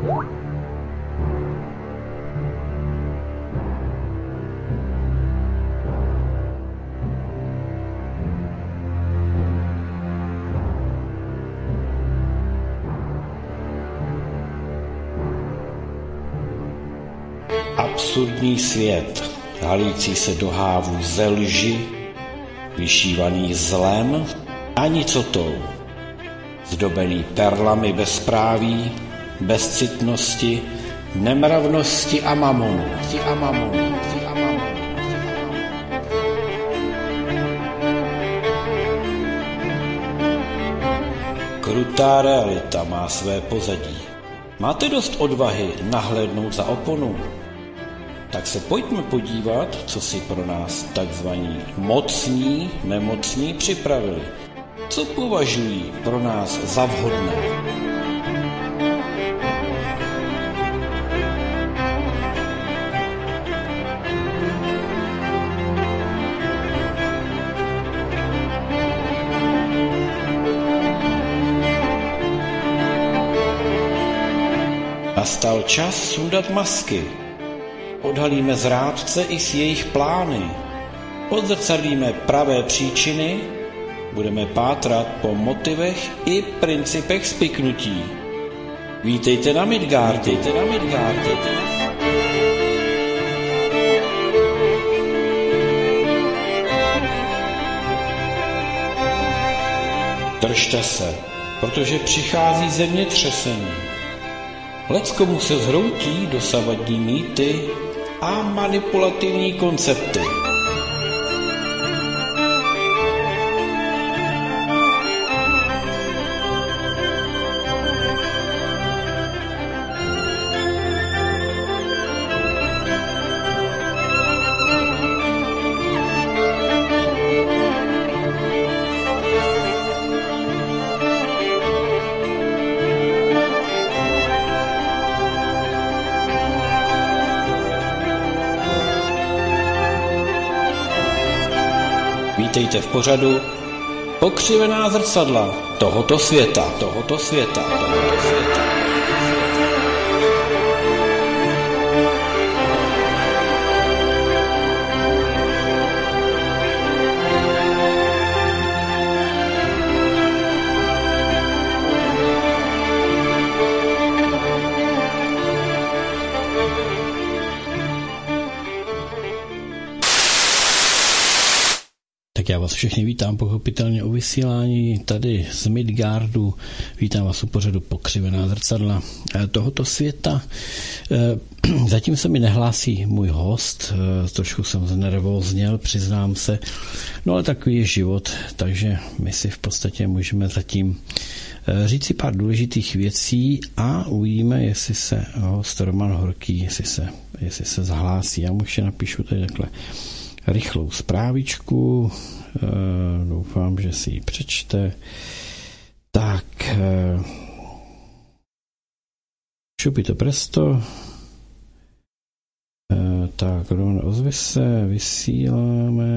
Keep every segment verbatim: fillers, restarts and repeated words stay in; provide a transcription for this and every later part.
Absurdní svět, halící se do hávu ze lži, vyšívaný zlem a nicotou, zdobený perlami bezpráví, bezcitnosti, nemravnosti a mamonu. A mamonu. A mamonu. Krutá realita má své pozadí. Máte dost odvahy nahlédnout za oponu? Tak se pojďme podívat, co si pro nás takzvaní mocní, nemocní připravili. Co považují pro nás za vhodné? Nastal čas sundat masky. Odhalíme zrádce i s jejich plány. Odzrcadlíme pravé příčiny. Budeme pátrat po motivech i principech spiknutí. Vítejte na Midgardu. Vítejte na Midgardu. Držte se, protože přichází zemětřesení. Leckomu se zhroutí dosavadní mýty a manipulativní koncepty. Vítejte v pořadu Pokřivená zrcadla tohoto světa, tohoto světa, tohoto světa. Tak já vás všechny vítám pochopitelně o vysílání tady z Midgardu. Vítám vás u pořadu Pokřivená zrcadla tohoto světa. Zatím se mi nehlásí můj host, trošku jsem znervózněl, přiznám se. No ale takový je život, takže my si v podstatě můžeme zatím říct si pár důležitých věcí a uvidíme, jestli se host Roman Horký, jestli se, jestli se zahlásí. Já mu ještě napíšu tady takhle rychlou zprávičku, e, doufám, že si ji přečte. Tak, e, šupito presto, e, tak, rovno ozvi se, vysíláme,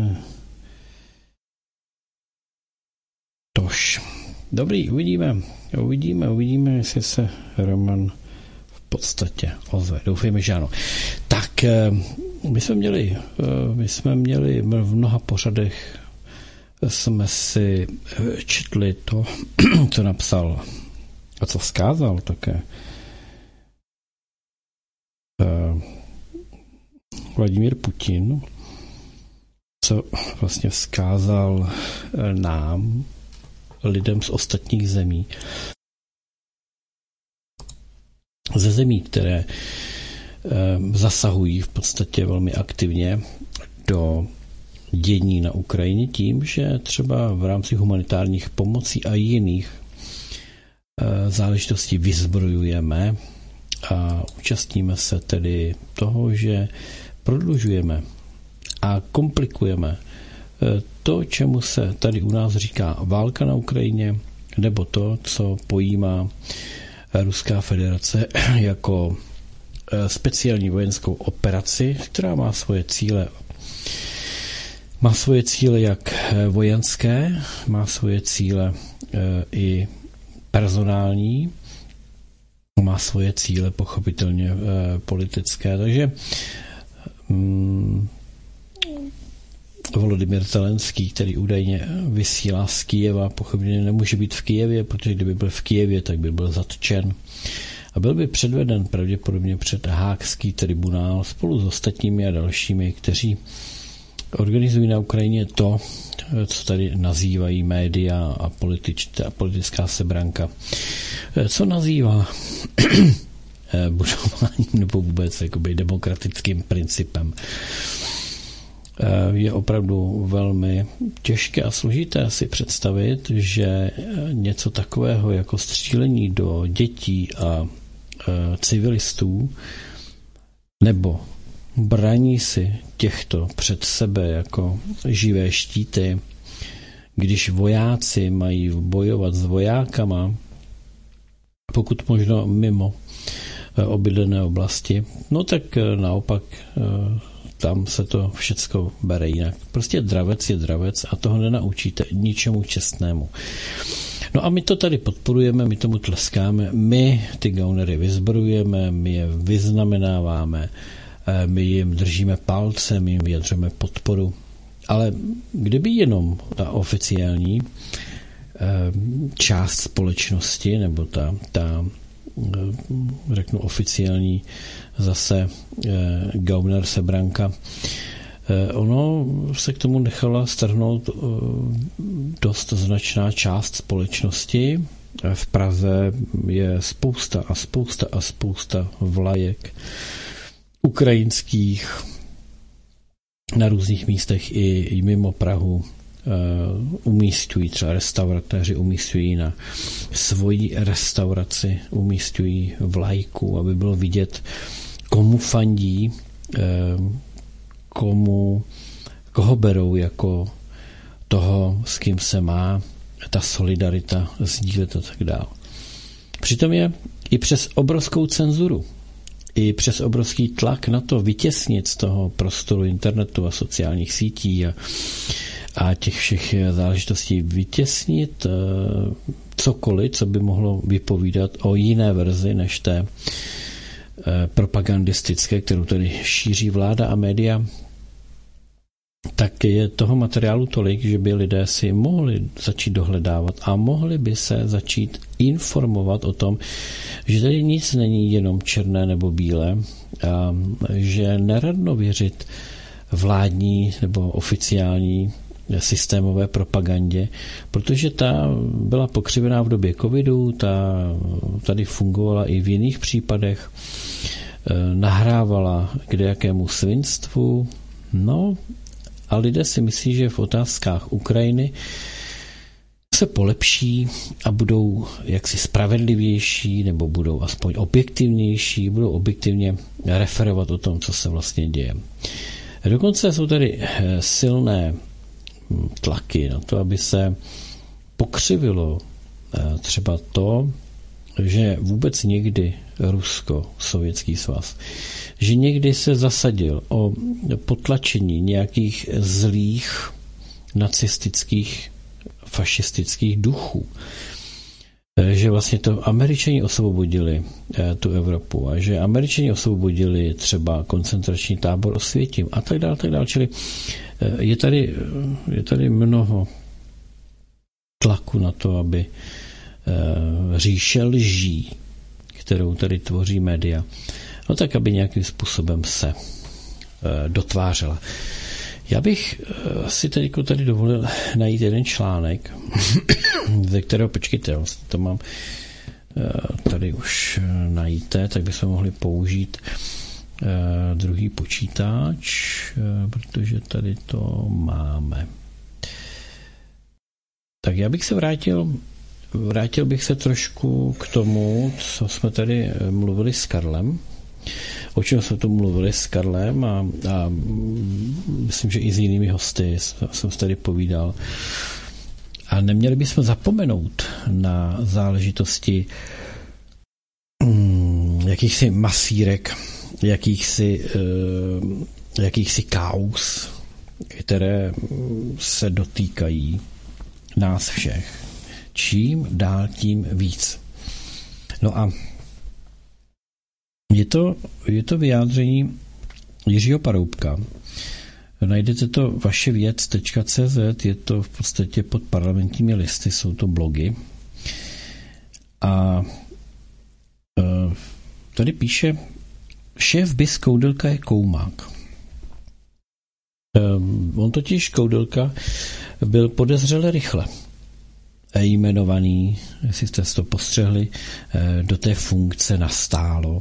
tož. Dobrý, uvidíme, uvidíme, uvidíme, jestli se Roman v podstatě ozve. Doufejme, že ano. Tak, e, My jsme měli, my jsme měli v mnoha pořadech, jsme si četli to, co napsal a co vzkázal také Vladimír Putin, co vlastně vzkázal nám, lidem z ostatních zemí, ze zemí, které zasahují v podstatě velmi aktivně do dění na Ukrajině tím, že třeba v rámci humanitárních pomocí a jiných záležitostí vyzbrojujeme a účastníme se tedy toho, že prodlužujeme a komplikujeme to, čemu se tady u nás říká válka na Ukrajině, nebo to, co pojímá Ruská federace jako speciální vojenskou operaci, která má svoje cíle má svoje cíle jak vojenské, má svoje cíle i personální má svoje cíle pochopitelně e, politické. Takže mm, Volodymyr Zelenský, který údajně vysílá z Kyjeva, pochopitelně nemůže být v Kyjevě, protože kdyby byl v Kyjevě, tak by byl zatčen a byl by předveden pravděpodobně před Hákský tribunál spolu s ostatními a dalšími, kteří organizují na Ukrajině to, co tady nazývají média a, politič, a politická sebranka. Co nazývá budováním nebo vůbec jakoby demokratickým principem. Je opravdu velmi těžké a složité si představit, že něco takového jako střílení do dětí a civilistů nebo braní si těchto před sebe jako živé štíty, když vojáci mají bojovat s vojákama, pokud možno mimo obydlené oblasti, no tak naopak tam se to všecko bere jinak. Prostě dravec je dravec a toho nenaučíte ničemu čestnému. No a my to tady podporujeme, my tomu tleskáme, my ty gaunery vyzbrojujeme, my je vyznamenáváme, my jim držíme palce, my jim vyjadřujeme podporu. Ale kdyby jenom ta oficiální část společnosti, nebo ta, ta řeknu oficiální zase gauner sebranka, ono se k tomu nechala strhnout dost značná část společnosti. V Praze je spousta a spousta a spousta vlajek ukrajinských na různých místech i, i mimo Prahu. Umístují, třeba restauratéři umístují na svoji restauraci, umístují vlajku, aby bylo vidět, komu fandí, komu, koho berou jako toho, s kým se má ta solidarita sdílet a tak dále. Přitom je i přes obrovskou cenzuru, i přes obrovský tlak na to vytěsnit z toho prostoru internetu a sociálních sítí a, a těch všech záležitostí vytěsnit cokoliv, co by mohlo vypovídat o jiné verzi než té propagandistické, kterou tady šíří vláda a média, tak je toho materiálu tolik, že by lidé si mohli začít dohledávat a mohli by se začít informovat o tom, že tady nic není jenom černé nebo bílé, a že neradno věřit vládní nebo oficiální systémové propagandě, protože ta byla pokřivená v době covidu, ta tady fungovala i v jiných případech, nahrávala k jakému svinstvu, no a lidé si myslí, že v otázkách Ukrajiny se polepší a budou jaksi spravedlivější nebo budou aspoň objektivnější, budou objektivně referovat o tom, co se vlastně děje. Dokonce jsou tady silné tlaky na to, aby se pokřivilo třeba to, že vůbec někdy Rusko, Sovětský svaz, že někdy se zasadil o potlačení nějakých zlých nacistických, fašistických duchů. Že vlastně to Američani osvobodili tu Evropu a že Američani osvobodili třeba koncentrační tábor Osvětim a tak dále, tak dále. Čili je tady, je tady mnoho tlaku na to, aby říše lží, kterou tady tvoří média, no tak, aby nějakým způsobem se dotvářela. Já bych si teď tady dovolil najít jeden článek, ze kterého, počkejte, to mám tady už najíte, tak bychom mohli použít druhý počítač, protože tady to máme. Tak já bych se vrátil Vrátil bych se trošku k tomu, co jsme tady mluvili s Karlem. O čem jsme tu mluvili s Karlem a, a myslím, že i s jinými hosty jsem se tady povídal. A neměli bychom zapomenout na záležitosti hmm, jakýchsi masírek, jakýchsi, uh, jakýchsi kauz, které se dotýkají nás všech. Čím dál tím víc. No a Je to, je to vyjádření Jiřího Paroubka. Najdete to vaše věc tečka cé zet, je to v podstatě pod Parlamentními listy, jsou to blogy. A tady píše, šéf BIS Koudelka je koumák. On totiž, Koudelka, byl podezřele rychle jmenovaný, jestli jste to postřehli, do té funkce nastálo.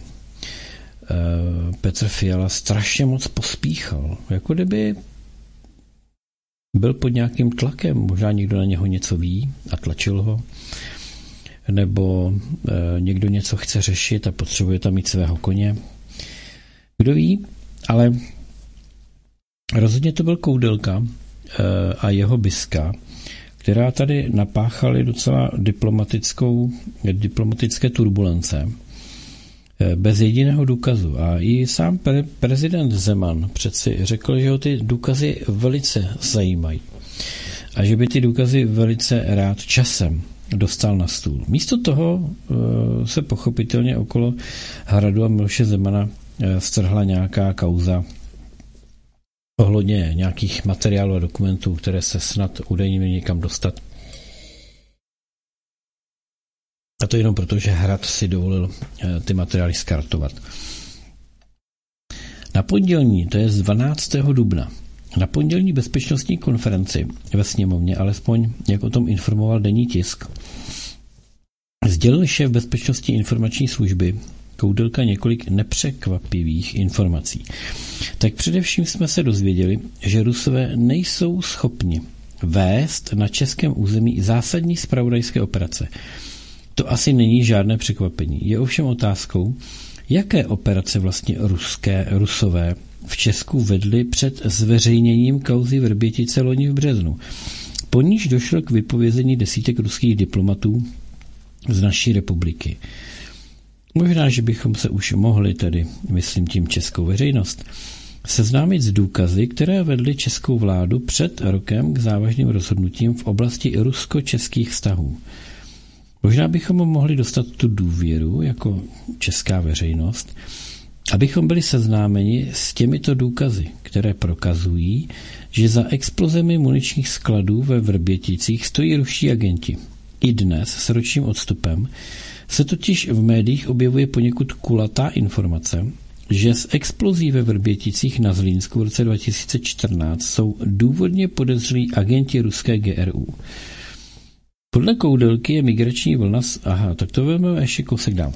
Petr Fiala strašně moc pospíchal. Jako kdyby byl pod nějakým tlakem, možná někdo na něho něco ví a tlačil ho, nebo e, někdo něco chce řešit a potřebuje tam mít svého koně. Kdo ví, ale rozhodně to byl Koudelka e, a jeho biska, která tady napáchali docela diplomatickou, diplomatické turbulence e, bez jediného důkazu. A i sám pre, prezident Zeman přeci řekl, že ho ty důkazy velice zajímají a že by ty důkazy velice rád časem dostal na stůl. Místo toho e, se pochopitelně okolo Hradu a Miloše Zemana e, strhla nějaká kauza ohledně nějakých materiálů a dokumentů, které se snad údajně měly někam dostat. A to jenom proto, že Hrad si dovolil e, ty materiály skartovat. Na pondělní, to je z dvanáctého dubna, na pondělní bezpečnostní konferenci ve sněmovně, alespoň jak o tom informoval denní tisk, sdělil šéf bezpečnostní informační služby Koudelka několik nepřekvapivých informací. Tak především jsme se dozvěděli, že Rusové nejsou schopni vést na českém území zásadní zpravodajské operace. To asi není žádné překvapení. Je ovšem otázkou, jaké operace vlastně ruské, Rusové v Česku vedli před zveřejněním kauzy Vrbětice loni v březnu. Po níž došlo k vypovězení desítek ruských diplomatů z naší republiky. Možná, že bychom se už mohli, tedy myslím tím českou veřejnost, seznámit s důkazy, které vedly českou vládu před rokem k závažným rozhodnutím v oblasti rusko-českých vztahů. Možná bychom mohli dostat tu důvěru jako česká veřejnost, abychom byli seznámeni s těmito důkazy, které prokazují, že za explozemi muničních skladů ve Vrběticích stojí ruští agenti. I dnes s ročním odstupem se totiž v médiích objevuje poněkud kulatá informace, že z explozí ve Vrběticích na Zlínsku v roce dva tisíce čtrnáct jsou důvodně podezřelí agenti ruské G R U. Podle Koudelky je migrační vlna... Aha, tak to vezmeme ještě kousek dál.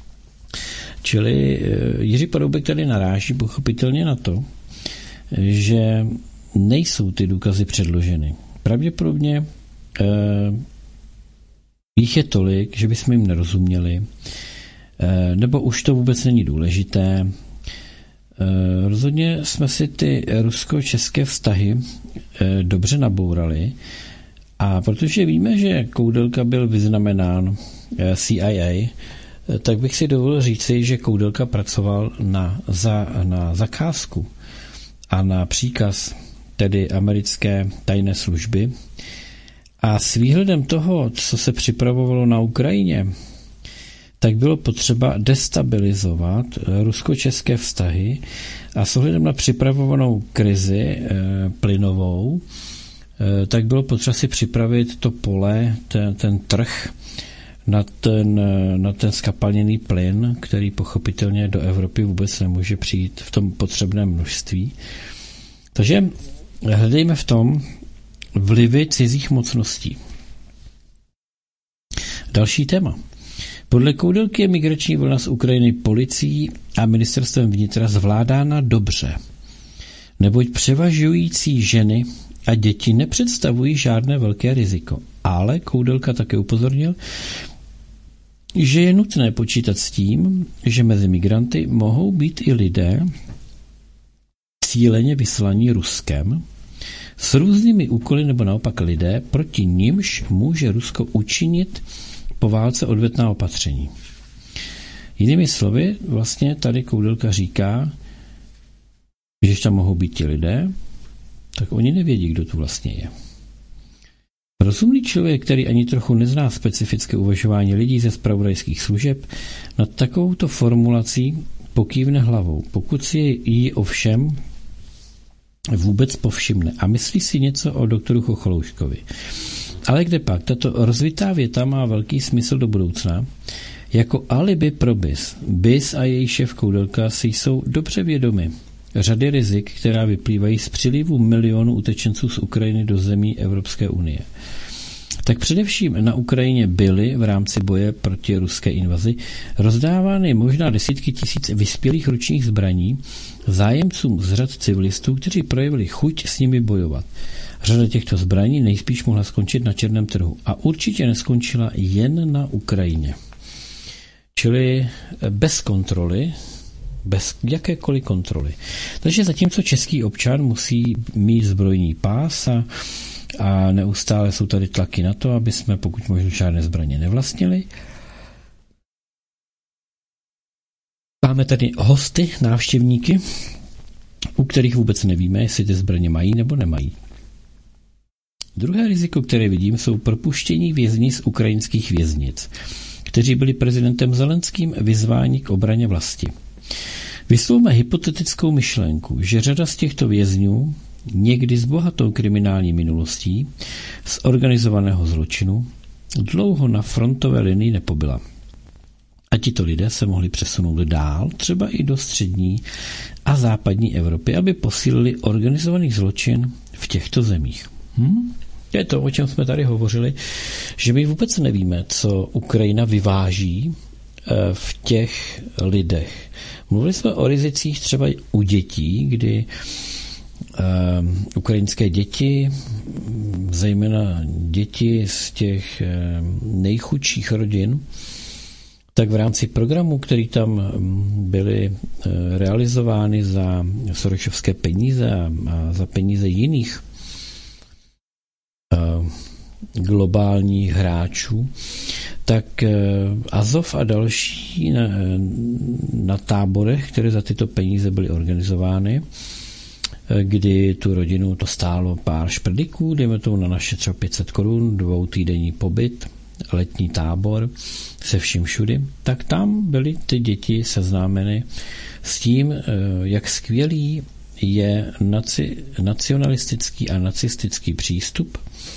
Čili Jiří Paroubek tady naráží pochopitelně na to, že nejsou ty důkazy předloženy. Pravděpodobně eh, jich je tolik, že bychom jim nerozuměli, eh, nebo už to vůbec není důležité. Eh, rozhodně jsme si ty rusko-české vztahy eh, dobře nabourali, a protože víme, že Koudelka byl vyznamenán eh, C I A, tak bych si dovolil říci, že Koudelka pracoval na, za, na zakázku a na příkaz tedy americké tajné služby. A s výhledem toho, co se připravovalo na Ukrajině, tak bylo potřeba destabilizovat rusko-české vztahy a s ohledem na připravovanou krizi e, plynovou, e, tak bylo potřeba si připravit to pole, ten, ten trh, na ten, na ten skapalněný plyn, který pochopitelně do Evropy vůbec nemůže přijít v tom potřebném množství. Takže hledejme v tom vlivy cizích mocností. Další téma. Podle Koudelky je migrační vlna z Ukrajiny policií a ministerstvem vnitra zvládána dobře, neboť převažující ženy a děti nepředstavují žádné velké riziko. Ale Koudelka také upozornil, že je nutné počítat s tím, že mezi migranty mohou být i lidé cíleně vyslaní Ruskem s různými úkoly nebo naopak lidé, proti nimž může Rusko učinit po válce odvetná opatření. Jinými slovy, vlastně tady Koudelka říká, že když tam mohou být ti lidé, tak oni nevědí, kdo tu vlastně je. Rozumný člověk, který ani trochu nezná specifické uvažování lidí ze zpravodajských služeb, nad takovouto formulací pokývne hlavou, pokud si ji ovšem vůbec povšimne a myslí si něco o doktoru Chocholouškovi. Ale kde pak? Tato rozvitá věta má velký smysl do budoucna. Jako alibi pro B I S. B I S a její šéf Koudelka si jsou dobře vědomi řady rizik, která vyplývají z přílivu milionů utečenců z Ukrajiny do zemí Evropské unie. Tak především na Ukrajině byly v rámci boje proti ruské invazi rozdávány možná desítky tisíc vyspělých ručních zbraní zájemcům z řad civilistů, kteří projevili chuť s nimi bojovat. Řada těchto zbraní nejspíš mohla skončit na černém trhu a určitě neskončila jen na Ukrajině. Čili bez kontroly, bez jakékoliv kontroly. Takže zatímco český občan musí mít zbrojní pás a, a neustále jsou tady tlaky na to, aby jsme pokud možno žádné zbraně nevlastnili. Máme tady hosty, návštěvníky, u kterých vůbec nevíme, jestli ty zbraně mají nebo nemají. Druhé riziko, které vidím, jsou propuštění vězni z ukrajinských věznic, kteří byli prezidentem Zelenským vyzváni k obraně vlasti. Vyslovme hypotetickou myšlenku, že řada z těchto vězňů, někdy s bohatou kriminální minulostí, z organizovaného zločinu, dlouho na frontové linii nepobyla. A tito lidé se mohli přesunout dál, třeba i do střední a západní Evropy, aby posílili organizovaný zločin v těchto zemích. Hm? Je to, o čem jsme tady hovořili, že my vůbec nevíme, co Ukrajina vyváží v těch lidech. Mluvili jsme o rizicích třeba u dětí, kdy um, ukrajinské děti, zejména děti z těch um, nejchudších rodin, tak v rámci programů, které tam byly uh, realizovány za sorosovské peníze a, a za peníze jiných uh, globálních hráčů, tak Azov a další na, na táborech, které za tyto peníze byly organizovány, kdy tu rodinu to stálo pár šprdiků, dejme tomu na naše třeba pět set korun, dvou týdenní pobyt, letní tábor se vším všudy, tak tam byly ty děti seznámeny s tím, jak skvělý je naci, nacionalistický a nacistický přístup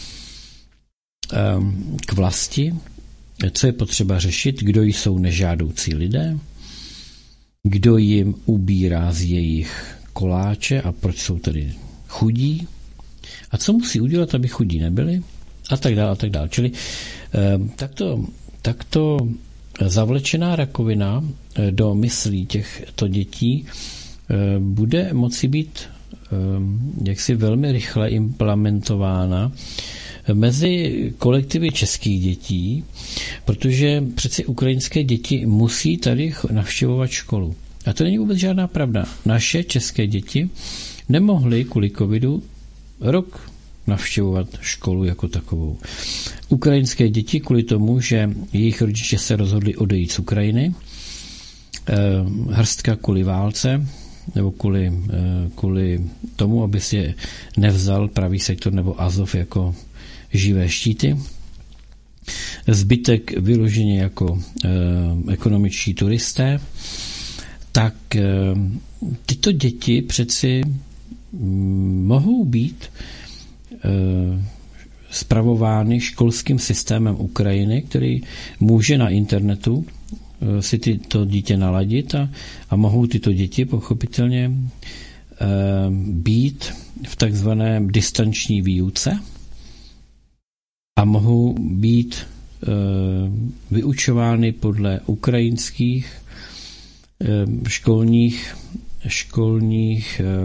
k vlasti, co je potřeba řešit, kdo jsou nežádoucí lidé, kdo jim ubírá z jejich koláče a proč jsou tedy chudí a co musí udělat, aby chudí nebyli a tak dále a tak dále. Čili takto, takto zavlečená rakovina do myslí těchto dětí bude moci být jaksi velmi rychle implementována mezi kolektivy českých dětí, protože přeci ukrajinské děti musí tady navštěvovat školu. A to není vůbec žádná pravda. Naše české děti nemohly kvůli covidu rok navštěvovat školu jako takovou. Ukrajinské děti kvůli tomu, že jejich rodiče se rozhodli odejít z Ukrajiny, hrstka kvůli válce, nebo kvůli, kvůli tomu, aby si je nevzal pravý sektor nebo Azov jako živé štíty. Zbytek vyloženě jako e, ekonomičtí turisté. Tak e, tyto děti přeci m, mohou být e, spravovány školským systémem Ukrajiny, který může na internetu e, si tyto dítě naladit a, a mohou tyto děti pochopitelně e, být v takzvaném distanční výuce a mohou být e, vyučovány podle ukrajinských e, školních, školních e,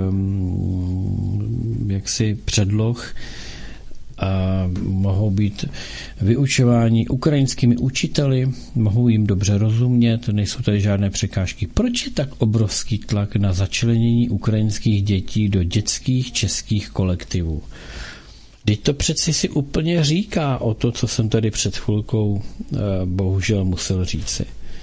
jaksi předloh a mohou být vyučováni ukrajinskými učiteli, mohou jim dobře rozumět, nejsou tady žádné překážky. Proč je tak obrovský tlak na začlenění ukrajinských dětí do dětských českých kolektivů? Teď to přeci si úplně říká o to, co jsem tady před chvilkou eh, bohužel musel říci.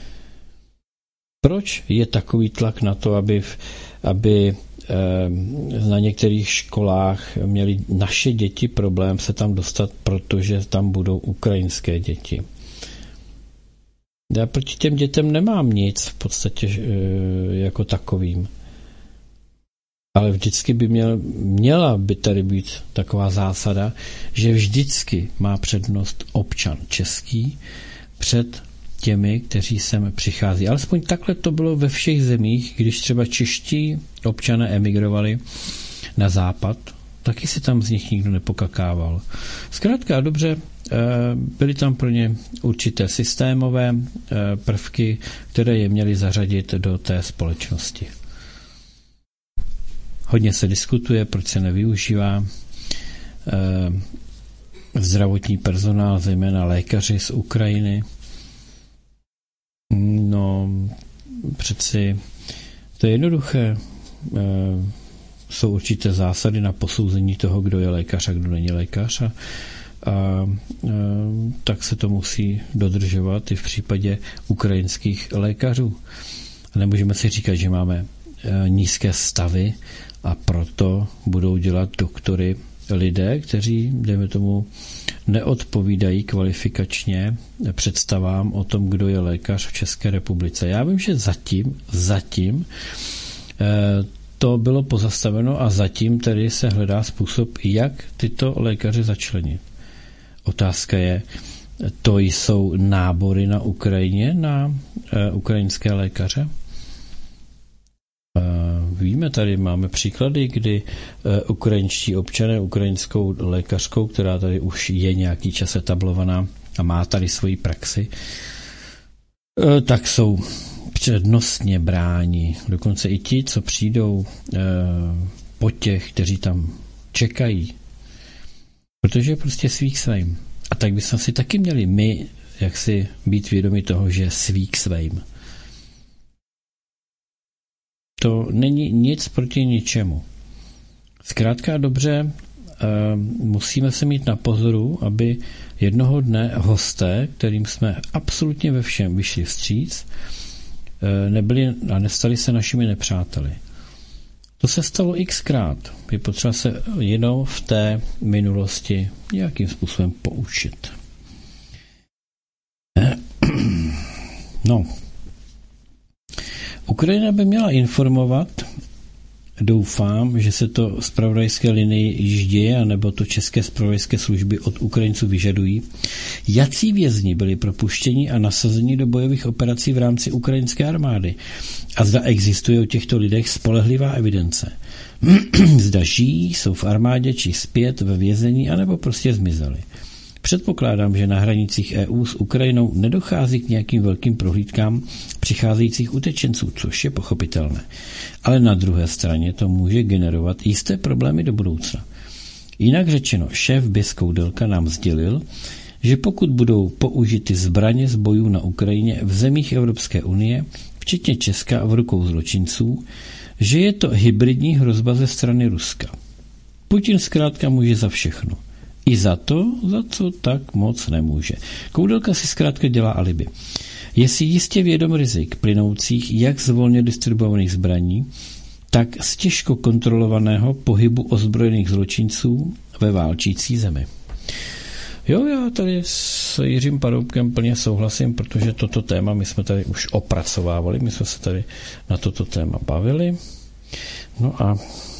Proč je takový tlak na to, aby, aby eh, na některých školách měly naše děti problém se tam dostat, protože tam budou ukrajinské děti? Já proti těm dětem nemám nic v podstatě jako takovým. Ale vždycky by měl, měla by tady být taková zásada, že vždycky má přednost občan český před těmi, kteří sem přichází. Alespoň takhle to bylo ve všech zemích, když třeba čeští občané emigrovali na západ, taky si tam z nich nikdo nepokakával. Zkrátka dobře, byly tam pro ně určité systémové prvky, které je měly zařadit do té společnosti. Hodně se diskutuje, proč se nevyužívá zdravotní personál, zejména lékaři z Ukrajiny. No, přeci to je jednoduché. Jsou určité zásady na posouzení toho, kdo je lékař a kdo není lékař a, a, a tak se to musí dodržovat i v případě ukrajinských lékařů. Nemůžeme si říkat, že máme nízké stavy a proto budou dělat doktory lidé, kteří, dejme tomu, neodpovídají kvalifikačně představám o tom, kdo je lékař v České republice. Já vím, že zatím, zatím to bylo pozastaveno a zatím tedy se hledá způsob, jak tyto lékaře začlenit. Otázka je, to jsou nábory na Ukrajině, na ukrajinské lékaře? Víme, tady máme příklady, kdy ukrajinští občané, ukrajinskou lékařkou, která tady už je nějaký čas etablovaná a má tady svoji praxi, tak jsou přednostně bráni. Dokonce i ti, co přijdou po těch, kteří tam čekají. Protože prostě svík svým. A tak bychom si taky měli my, jak si být vědomi toho, že svík svým. To není nic proti ničemu. Zkrátka dobře, musíme se mít na pozoru, aby jednoho dne hosté, kterým jsme absolutně ve všem vyšli vstříc, nebyli a nestali se našimi nepřáteli. To se stalo xkrát. Je potřeba se jenom v té minulosti nějakým způsobem poučit. No. Ukrajina by měla informovat, doufám, že se to zpravodajské linii již děje, anebo to české zpravodajské služby od Ukrajinců vyžadují, jací vězni byli propuštěni a nasazeni do bojových operací v rámci ukrajinské armády a zda existuje o těchto lidech spolehlivá evidence. Zda žijí, jsou v armádě či zpět ve vězení, anebo prostě zmizeli. Předpokládám, že na hranicích E U s Ukrajinou nedochází k nějakým velkým prohlídkám přicházejících utečenců, což je pochopitelné. Ale na druhé straně to může generovat jisté problémy do budoucna. Jinak řečeno, šéf BIS Koudelka nám sdělil, že pokud budou použity zbraně z bojů na Ukrajině v zemích Evropské unie, včetně Česka v rukou zločinců, že je to hybridní hrozba ze strany Ruska. Putin zkrátka může za všechno. I za to, za co tak moc nemůže. Koudelka si zkrátka dělá alibi. Je si jistě vědom rizik plynoucích jak z volně distribuovaných zbraní, tak z těžko kontrolovaného pohybu ozbrojených zločinců ve válčící zemi. Jo, já tady s Jiřím Paroubkem plně souhlasím, protože toto téma my jsme tady už opracovávali, my jsme se tady na toto téma bavili. No a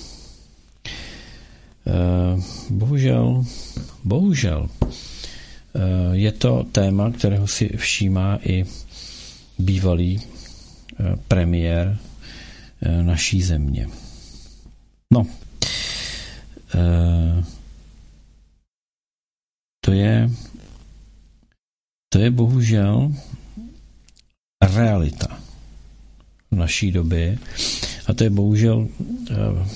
Uh, bohužel, bohužel uh, je to téma, kterého si všímá i bývalý uh, premiér uh, naší země. No, uh, to je to je bohužel realita v naší době a to je bohužel uh,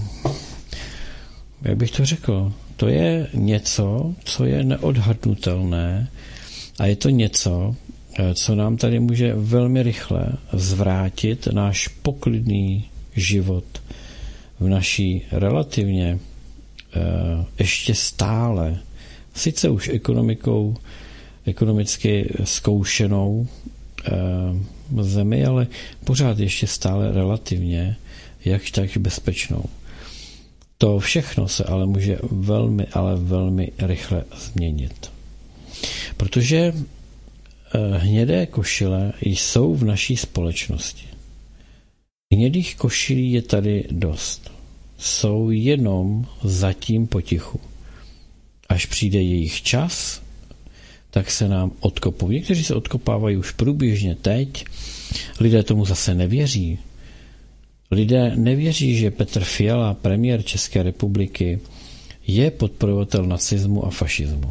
jak bych to řekl, to je něco, co je neodhadnutelné a je to něco, co nám tady může velmi rychle zvrátit náš poklidný život v naší relativně ještě stále, sice už ekonomikou, ekonomicky zkoušenou zemi, ale pořád ještě stále relativně jakž tak bezpečnou. To všechno se ale může velmi, ale velmi rychle změnit. Protože hnědé košile jsou v naší společnosti. Hnědých košilí je tady dost. Jsou jenom zatím potichu. Až přijde jejich čas, tak se nám odkopou. Někteří se odkopávají už průběžně teď. Lidé tomu zase nevěří. Lidé nevěří, že Petr Fiala, premiér České republiky, je podporovatel nacismu a fašismu.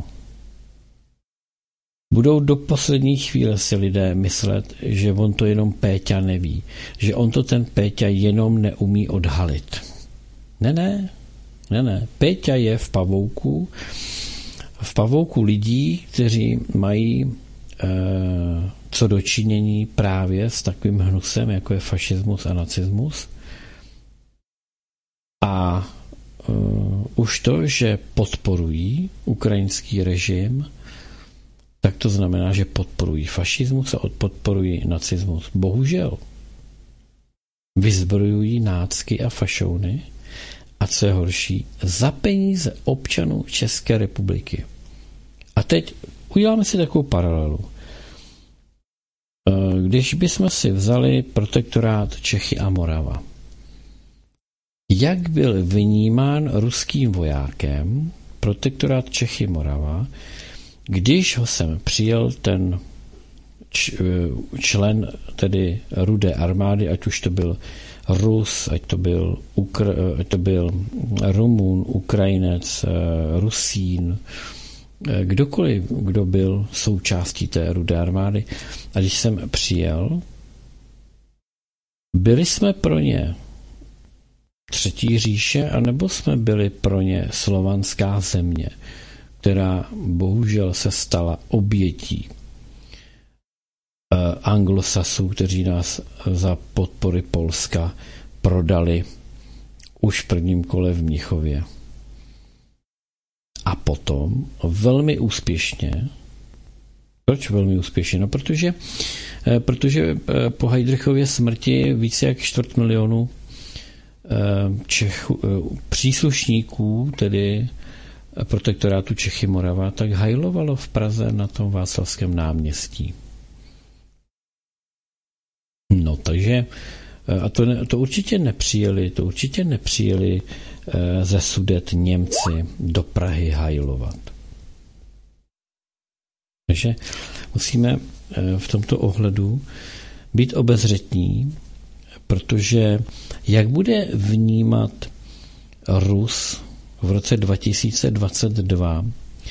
Budou do poslední chvíle si lidé myslet, že on to jenom Péťa neví. Že on to ten Péťa jenom neumí odhalit. Ne, ne, ne, ne. Péťa je v pavouku, v pavouku lidí, kteří mají e, co dočinění právě s takovým hnusem, jako je fašismus a nacismus. A e, už to, že podporují ukrajinský režim, tak to znamená, že podporují fašismus a podporují nacismus. Bohužel vyzbrojují nácky a fašouny a co je horší, za peníze občanů České republiky. A teď uděláme si takovou paralelu. Když bychom si vzali protektorát Čechy a Morava, jak byl vnímán ruským vojákem protektorát Čechy Morava, když ho sem přijel ten člen tedy Rudé armády, ať už to byl Rus, ať to byl, Ukr- ať to byl Rumun, Ukrajinec, Rusín, kdokoliv, kdo byl součástí té Rudé armády. A když jsem přijel, byli jsme pro ně Třetí říše, anebo jsme byli pro ně slovanská země, která bohužel se stala obětí Anglosasů, kteří nás za podpory Polska prodali už v prvním kole v Mnichově. A potom velmi úspěšně, proč velmi úspěšně? No protože, protože po Heydrichově smrti více jak čtvrt milionu Čech, příslušníků, tedy protektorátu Čechy Morava, tak hajlovalo v Praze na tom Václavském náměstí. No, takže a to, to určitě nepřijeli, to určitě nepřijeli ze Sudet Němci do Prahy hajlovat. Takže musíme v tomto ohledu být obezřetní, protože jak bude vnímat Rus v roce dva tisíce dvacet dva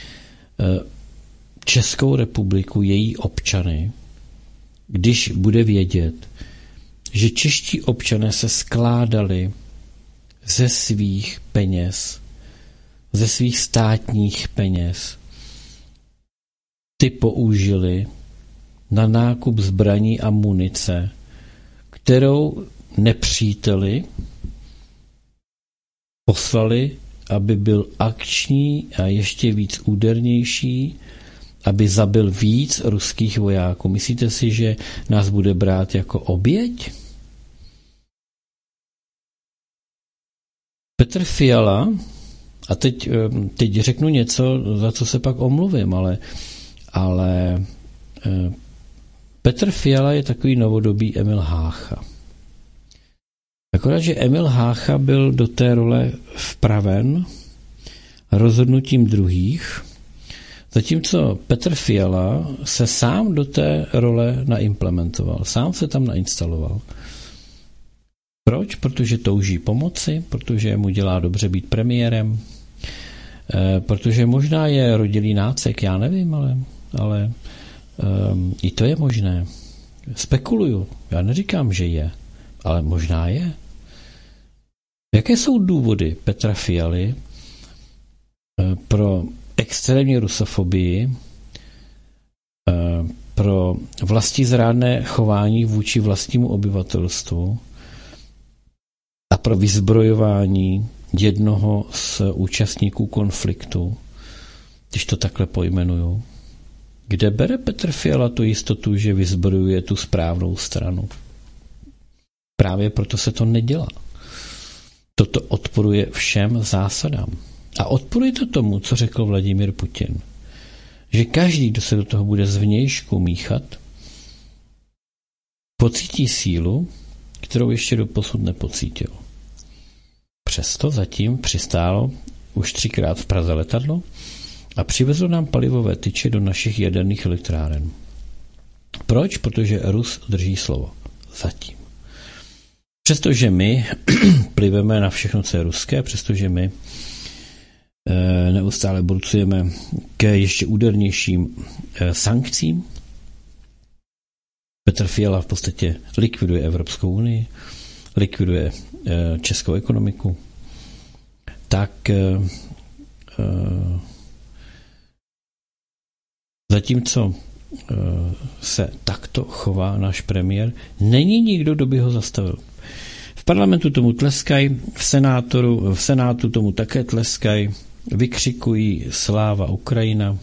Českou republiku, její občany, když bude vědět, že čeští občané se skládali ze svých peněz, ze svých státních peněz, ty použili na nákup zbraní a munice, kterou nepříteli poslali, aby byl akční a ještě víc údernější, aby zabil víc ruských vojáků. Myslíte si, že nás bude brát jako oběť? Petr Fiala, a teď, teď řeknu něco, za co se pak omluvím, ale, ale Petr Fiala je takový novodobý Emil Hácha. Akorát, že Emil Hácha byl do té role vpraven rozhodnutím druhých, zatímco Petr Fiala se sám do té role naimplementoval, sám se tam nainstaloval. Proč? Protože touží pomoci, protože mu dělá dobře být premiérem, e, protože možná je rodilý nácek, já nevím, ale, ale um, i to je možné. Spekuluju, já neříkám, že je, ale možná je. Jaké jsou důvody Petra Fialy pro extrémní rusofobii, pro vlastizrádné chování vůči vlastnímu obyvatelstvu a pro vyzbrojování jednoho z účastníků konfliktu, když to takhle pojmenuju? Kde bere Petr Fiala tu jistotu, že vyzbrojuje tu správnou stranu? Právě proto se to nedělá. Toto odporuje všem zásadám. A odporuje to tomu, co řekl Vladimír Putin. že každý, kdo se do toho bude zvnějšku míchat, pocítí sílu, kterou ještě doposud nepocítil. Přesto zatím přistálo už třikrát v Praze letadlo a přivezlo nám palivové tyče do našich jaderných elektráren. Proč? Protože Rus drží slovo. Zatím. Přestože my pliveme na všechno, co je ruské, přestože my e, neustále burcujeme k ještě údernějším e, sankcím, Petr Fiala v podstatě likviduje Evropskou unii, likviduje e, českou ekonomiku, tak e, e, zatímco e, se takto chová náš premiér, není nikdo, kdo by ho zastavil. V parlamentu tomu tleskají, v, senátoru, v senátu tomu také tleskají, vykřikují sláva Ukrajina,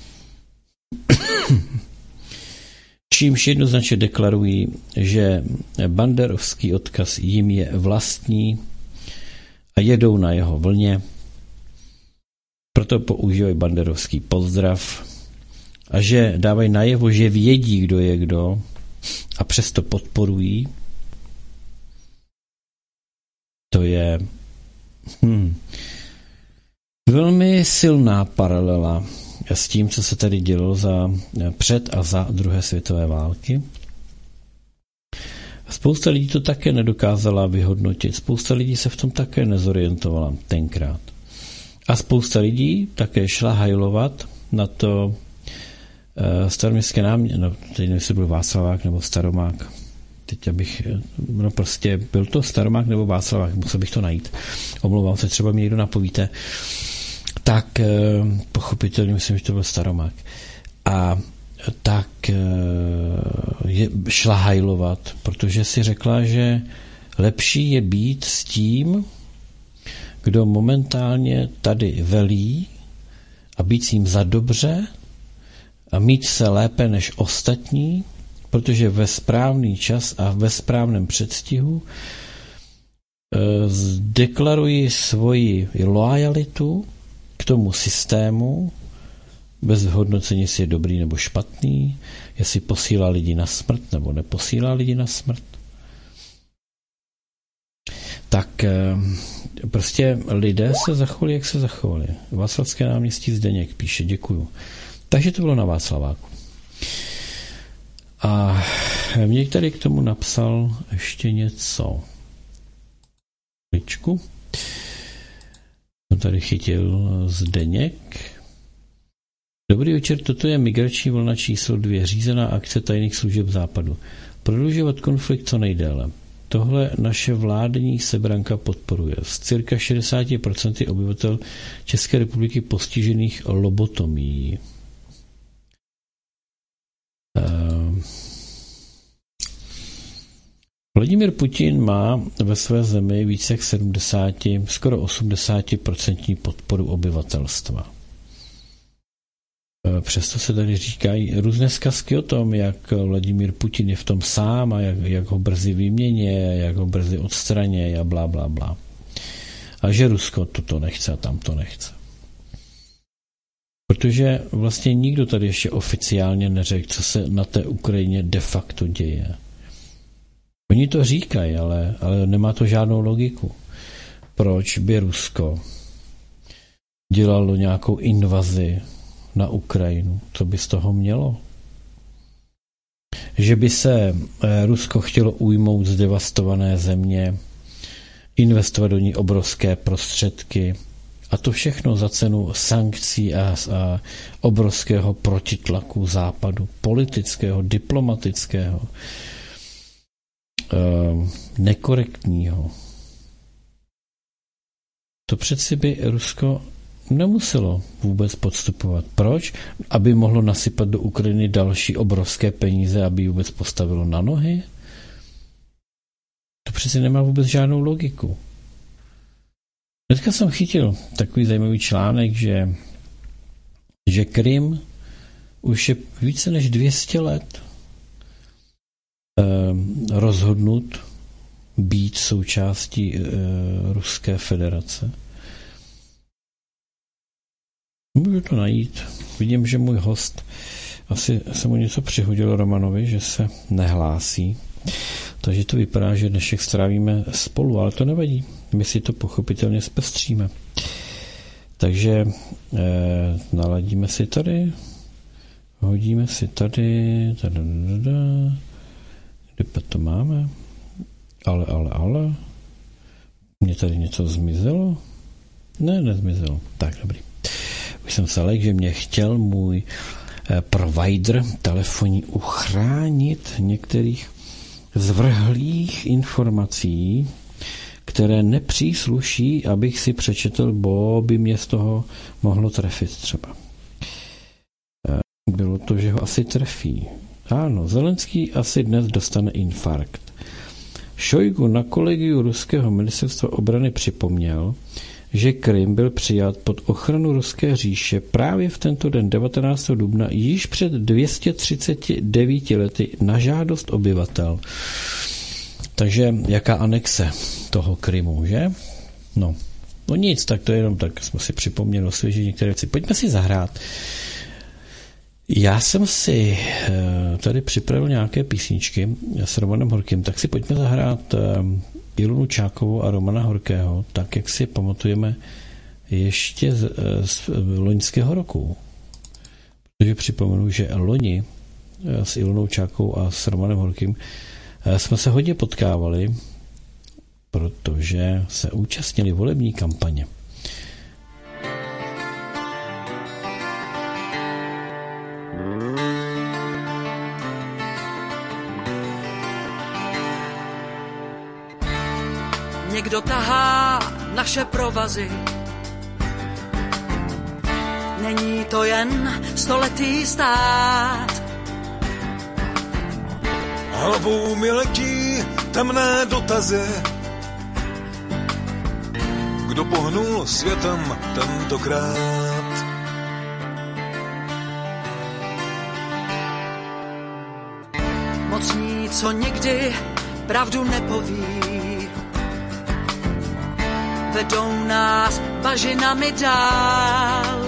čímž jednoznačně deklarují, že banderovský odkaz jim je vlastní a jedou na jeho vlně, proto používají banderovský pozdrav a že dávají najevo, že vědí, kdo je kdo a přesto podporují. To je hm, velmi silná paralela s tím, co se tady dělo za před a za druhé světové války. Spousta lidí to také nedokázala vyhodnotit. Spousta lidí se v tom také nezorientovala tenkrát. A spousta lidí také šla hajlovat na to uh, staroměstské náměstí, no, teď nevím, jestli byl Václavák nebo Staromák. Teď abych, no prostě byl to Staromák nebo Václavák, musel bych to najít. Omlouvám se, třeba mi někdo napovíte. Tak pochopitelně myslím, že to byl Staromák. A tak je, šla hajlovat, protože si řekla, že lepší je být s tím, kdo momentálně tady velí a být s ním za dobře a mít se lépe než ostatní, protože ve správný čas a ve správném předstihu deklaruji svoji loajalitu k tomu systému, bez hodnocení, jestli je dobrý nebo špatný, jestli posílá lidi na smrt nebo neposílá lidi na smrt. Tak prostě lidé se zachovali, jak se zachovali. Václavské náměstí Zdeněk píše, děkuju. Takže to bylo na Václaváku. A mě tady k tomu napsal ještě něco. Ličku. Tady chytil Zdeněk. Dobrý večer, toto je migrační vlna číslo dvě, řízená akce tajných služeb Západu. Prodlužovat konflikt co nejdéle. Tohle naše vládní sebranka podporuje. Z cirka šedesát procent obyvatel České republiky postižených lobotomií. Uh, Vladimír Putin má ve své zemi více jak sedmdesát, skoro osmdesát procent podporu obyvatelstva. Přesto se tady říkají různé zkazky o tom, jak Vladimír Putin je v tom sám a jak, jak ho brzy vyměně, jak ho brzy odstraně a blá, blá, blá. A že Rusko toto nechce a tam to nechce. Protože vlastně nikdo tady ještě oficiálně neřekl, co se na té Ukrajině de facto děje. Oni to říkají, ale, ale nemá to žádnou logiku. Proč by Rusko dělalo nějakou invazi na Ukrajinu? Co by z toho mělo? Že by se Rusko chtělo ujmout zdevastované země, investovat do ní obrovské prostředky a to všechno za cenu sankcí a, a obrovského protitlaku Západu, politického, diplomatického, nekorektního. To přeci by Rusko nemuselo vůbec podstupovat. Proč? Aby mohlo nasypat do Ukrajiny další obrovské peníze, aby ji vůbec postavilo na nohy? To přeci nemá vůbec žádnou logiku. Dneska jsem chytil takový zajímavý článek, že, že Krym už je více než dvě stě let rozhodnut být součástí e, Ruské federace. Můžu to najít. Vidím, že můj host asi se mu něco přihodilo Romanovi, že se nehlásí. Takže to vypadá, že dnešek strávíme spolu, ale to nevadí. My si to pochopitelně zpestříme. Takže eh, naladíme si tady, hodíme si tady, tady, kde to máme, ale, ale, ale, mně tady něco zmizelo? Ne, nezmizelo. Tak, dobrý. Už jsem se lek, že mě chtěl můj eh, provider telefonní uchránit některých zvrhlých informací, které nepřísluší, abych si přečetl, bo by mě z toho mohlo trefit třeba. Bylo to, že ho asi trefí. Ano, Zelenský asi dnes dostane infarkt. Šojgu na kolegiu ruského ministerstva obrany připomněl, že Krym byl přijat pod ochranu ruské říše právě v tento den devatenáctého dubna již před dvěma sty třiceti devíti lety na žádost obyvatel. Takže jaká anexe toho Krymu, že? No, no nic, tak to je jenom tak, jsme si připomněli osvěžit některé věci. Pojďme si zahrát. Já jsem si tady připravil nějaké písničky s Romanem Horkým, tak si pojďme zahrát Ilonu Čákovou a Romana Horkého, tak jak si pamatujeme ještě z, z loňského roku. Protože připomenu, že loni s Ilonou Čákovou a s Romanem Horkým jsme se hodně potkávali, protože se účastnili volební kampaně. Někdo tahá naše provazy. Není to jen stoletý stát. Hlavou mi letí temné dotazy. Kdo pohnul světem tentokrát? Mocní, co nikdy pravdu nepoví, vedou nás bažinami dál.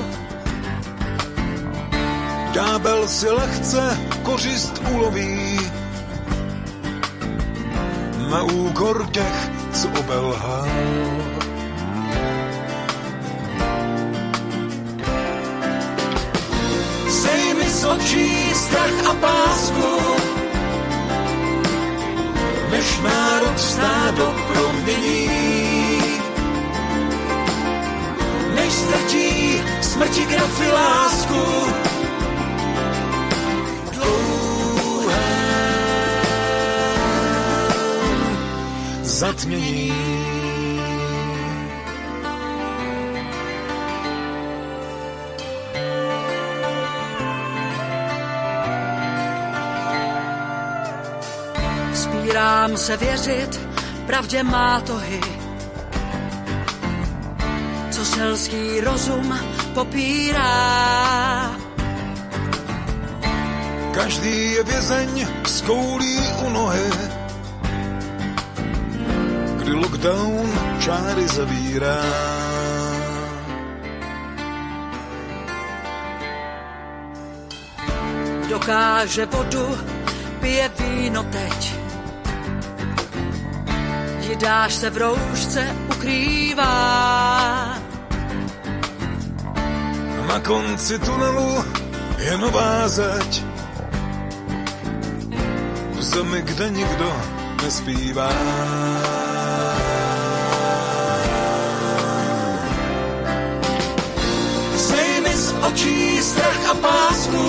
Ďábel si lehce kořist uloví na úkor těch, co obelhal. Sejmi z očí strach a pásku, než národ stádo promění. Než ztratí smrti grafy lásku dlouhém zatmění. Spírám se věřit, pravdě má tohy, co selský rozum popírá. Každý je vězeň s koulí u nohy, kdy lockdown čáry zavírá. Dokáže vodu, pije víno teď. Jidáš se v roušce ukrývá. Na konci tunelu je nová zeď, v zemi, kde nikdo nespívá. Sejmi z očí strach a pásku,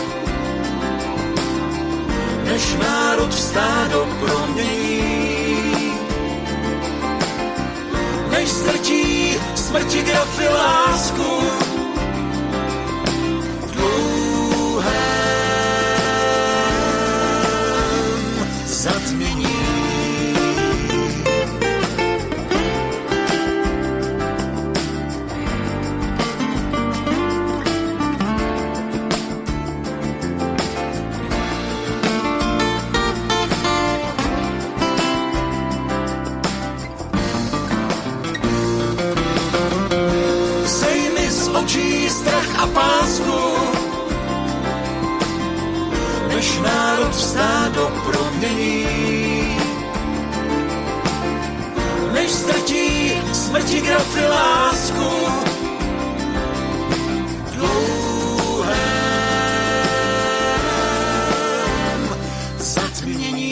než národ v stádo promění. Než strčí smrti grafy lásku v dlouhém zatmění. Strach ti grafy lásku v dlouhém zatmění.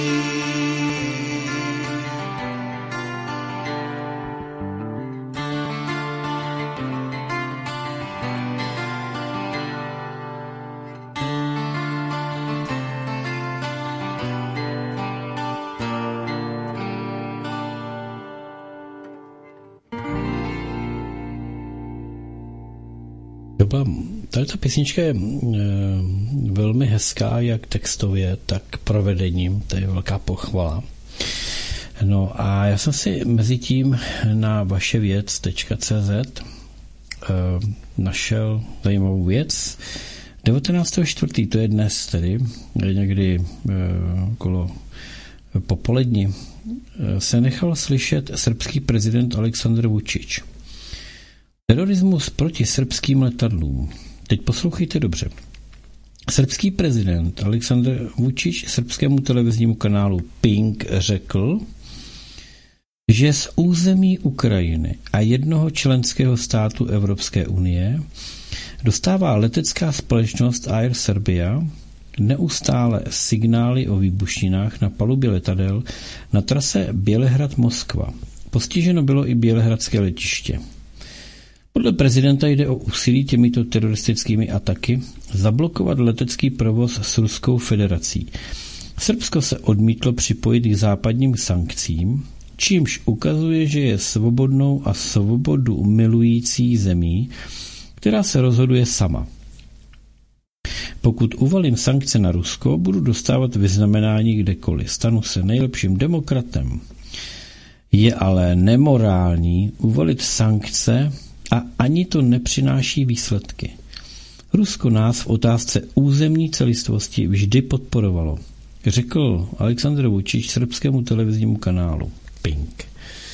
Tady ta písnička je e, velmi hezká, jak textově, tak provedením, to je velká pochvala. No a já jsem si mezi tím na vaševěc tečka cé zet e, našel zajímavou věc. devatenáctého čtvrtého to je dnes tedy, někdy e, okolo popolední, e, se nechal slyšet srbský prezident Aleksandr Vučić. Terorismus proti srbským letadlům. Teď poslouchejte dobře. Srbský prezident Aleksandr Vučić srbskému televiznímu kanálu Pink řekl, že z území Ukrajiny a jednoho členského státu Evropské unie dostává letecká společnost Air Serbia neustále signály o výbušninách na palubě letadel na trase Bělehrad-Moskva. Postiženo bylo i bělehradské letiště. Podle prezidenta jde o úsilí těmito teroristickými ataky zablokovat letecký provoz s Ruskou federací. Srbsko se odmítlo připojit k západním sankcím, čímž ukazuje, že je svobodnou a svobodu milující zemí, která se rozhoduje sama. Pokud uvalím sankce na Rusko, budu dostávat vyznamenání kdekoliv. Stanu se nejlepším demokratem. Je ale nemorální uvalit sankce a ani to nepřináší výsledky. Rusko nás v otázce územní celistvosti vždy podporovalo, řekl Aleksandr Vučić srbskému televiznímu kanálu Pink.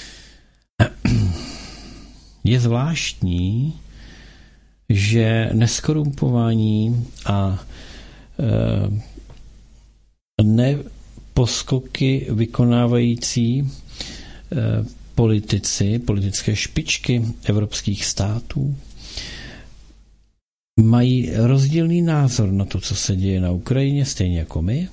Je zvláštní, že neskorumpovaní a e, neposkoky vykonávající e, politici, politické špičky evropských států mají rozdílný názor na to, co se děje na Ukrajině, stejně jako my.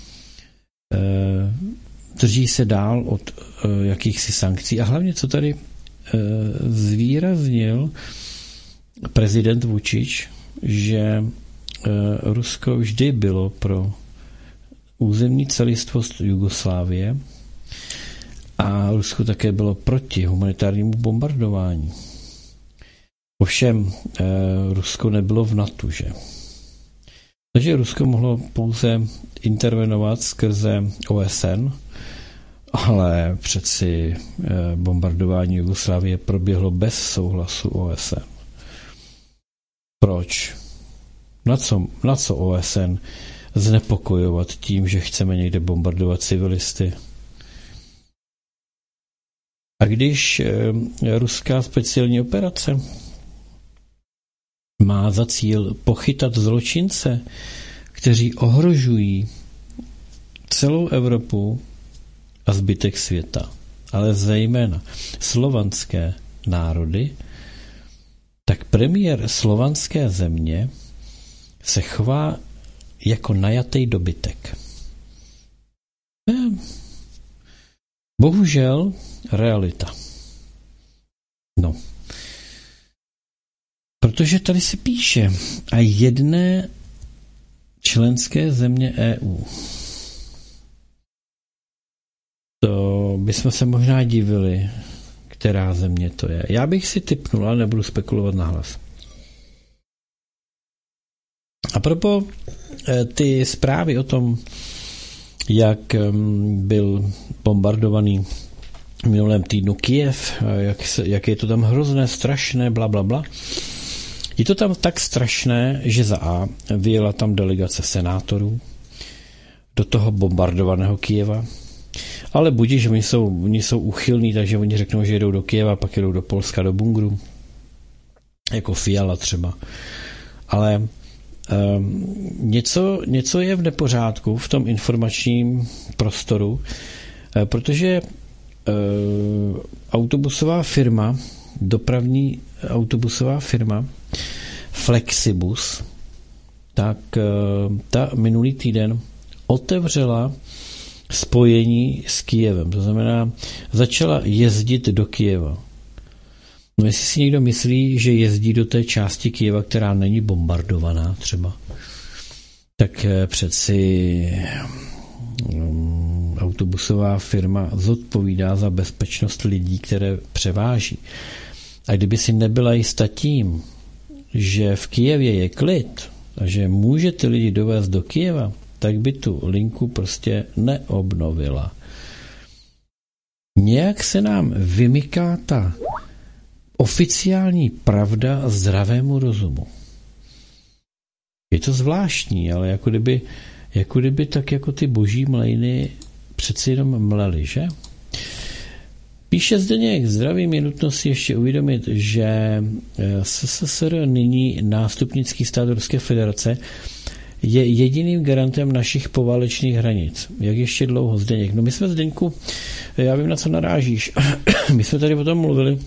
Drží se dál od jakýchsi sankcí a hlavně, co tady zvýraznil prezident Vučić, že Rusko vždy bylo pro územní celistvost Jugoslávie a Rusko také bylo proti humanitárnímu bombardování. Ovšem, eh, Rusko nebylo v NATO, že? Takže Rusko mohlo pouze intervenovat skrze O S N, ale přeci eh, bombardování Jugoslávie proběhlo bez souhlasu O S N. Proč? Na co, na co O S N znepokojovat tím, že chceme někde bombardovat civilisty? A když e, ruská speciální operace má za cíl pochytat zločince, kteří ohrožují celou Evropu a zbytek světa, ale zejména slovanské národy, tak premiér slovanské země se chová jako najatý dobytek. Bohužel realita. No. Protože tady se píše a jedné členské země E U. To bychom se možná divili, která země to je. Já bych si tipnul, ale nebudu spekulovat nahlas. A propo ty zprávy o tom, jak byl bombardovaný v minulém týdnu Kyjev, jak, se, jak je to tam hrozné, strašné, bla, bla, bla. Je to tam tak strašné, že za A vyjela tam delegace senátorů do toho bombardovaného Kyjeva, ale budí, že oni jsou, oni jsou uchylní, takže oni řeknou, že jedou do Kyjeva, pak jedou do Polska, do bunkru, jako Fiala třeba. Ale um, něco, něco je v nepořádku v tom informačním prostoru, protože autobusová firma, dopravní autobusová firma Flexibus, tak ta minulý týden otevřela spojení s Kyjevem. To znamená, začala jezdit do Kyjeva. No jestli si někdo myslí, že jezdí do té části Kyjeva, která není bombardovaná třeba, tak přeci um, autobusová firma zodpovídá za bezpečnost lidí, které převáží. A kdyby si nebyla jistá tím, že v Kyjevě je klid a že může ty lidi dovést do Kyjeva, tak by tu linku prostě neobnovila. Nějak se nám vymyká ta oficiální pravda zdravému rozumu. Je to zvláštní, ale jako kdyby, jako kdyby tak jako ty boží mlejny přeci jenom mleli, že? Píše Zdeněk, zdravím, je nutno si ještě uvědomit, že SSSR, nyní nástupnický stát Ruské federace, je jediným garantem našich poválečných hranic. Jak ještě dlouho, Zdeněk? No my jsme, Zdeňku, já vím, na co narážíš. My jsme tady o tom mluvili.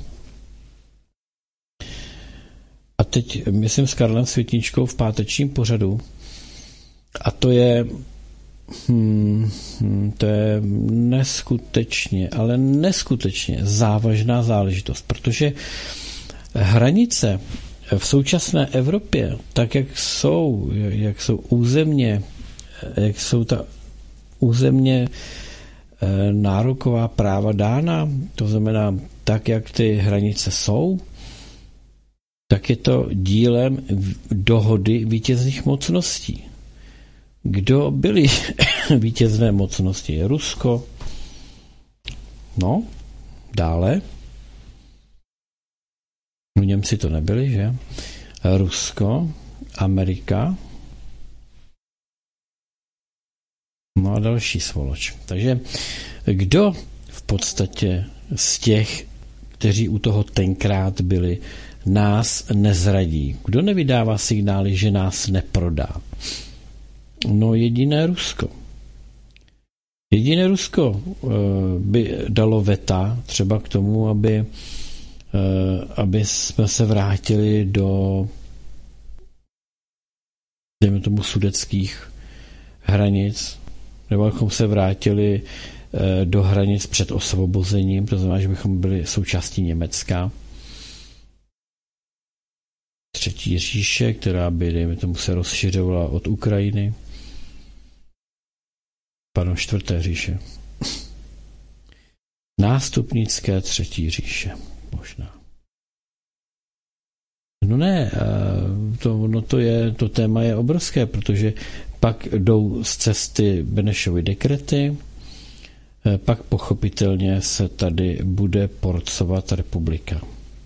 A teď myslím s Karlem Světničkou v pátečním pořadu. A to je Hmm, to je neskutečně, ale neskutečně závažná záležitost, protože hranice v současné Evropě, tak jak jsou, jak jsou územně, jak jsou ta územně nároková práva dána, to znamená tak, jak ty hranice jsou, tak je to dílem dohody vítězných mocností. Kdo byly vítězné mocnosti? Rusko. No, dále. No, Němci to nebyli, že? Rusko, Amerika. No a další svoloč. Takže kdo v podstatě z těch, kteří u toho tenkrát byli, nás nezradí? Kdo nevydává signály, že nás neprodá? No jediné Rusko. Jediné Rusko by dalo veta třeba k tomu, aby, aby jsme se vrátili do, dejme tomu, sudetských hranic, nebo abychom se vrátili do hranic před osvobozením, to znamená, že bychom byli součástí Německa. Třetí říše, která by, dejme tomu, se rozšiřovala od Ukrajiny. Pardon, čtvrté říše. Nástupnické třetí říše. Možná. No ne, to, no to, je, to téma je obrovské, protože pak jdou z cesty Benešovy dekrety, pak pochopitelně se tady bude porcovat republika.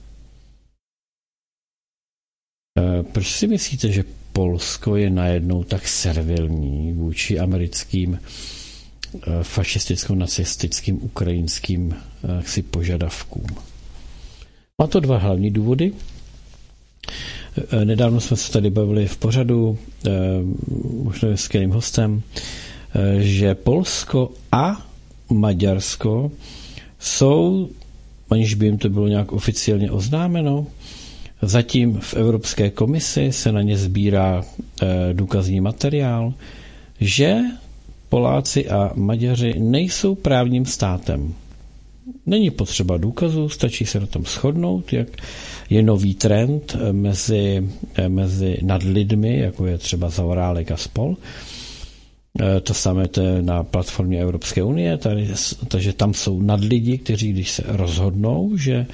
Proč si myslíte, že Polsko je najednou tak servilní vůči americkým fašisticko-nacistickým ukrajinským jaksi požadavkům? Má to dva hlavní důvody. Nedávno jsme se tady bavili v pořadu, možná s skvělým hostem, že Polsko a Maďarsko jsou, aniž by jim to bylo nějak oficiálně oznámeno, zatím v Evropské komisi se na ně sbírá důkazní materiál, že Poláci a Maďaři nejsou právním státem. Není potřeba důkazů, stačí se na tom shodnout, jak je nový trend mezi, mezi nadlidmi, jako je třeba Zaorálek a spol. To samé to je na platformě Evropské unie, tady, takže tam jsou nadlidi, kteří když se rozhodnou, že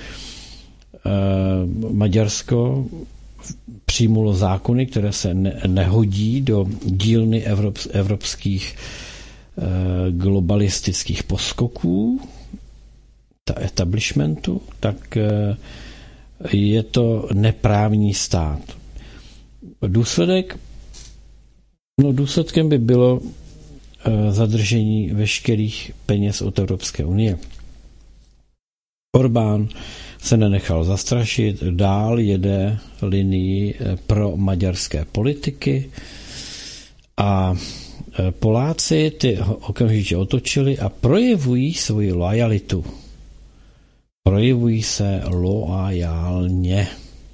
Maďarsko přijmulo zákony, které se ne, nehodí do dílny evrop, evropských eh, globalistických poskoků, ta establishmentu, tak eh, je to neprávní stát. Důsledek, no důsledkem by bylo eh, zadržení veškerých peněz od Evropské unie. Orbán se nenechal zastrašit, dál jede linii pro maďarské politiky a Poláci ty okamžitě otočili a projevují svoji lojalitu projevují se loajálně,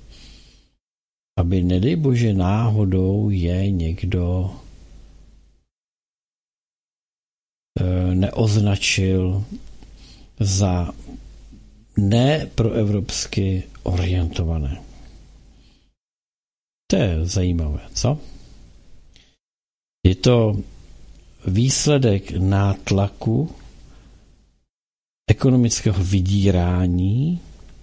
aby nedej bože náhodou je někdo e, neoznačil za neproevropsky orientované. To je zajímavé, co? Je to výsledek nátlaku ekonomického vydírání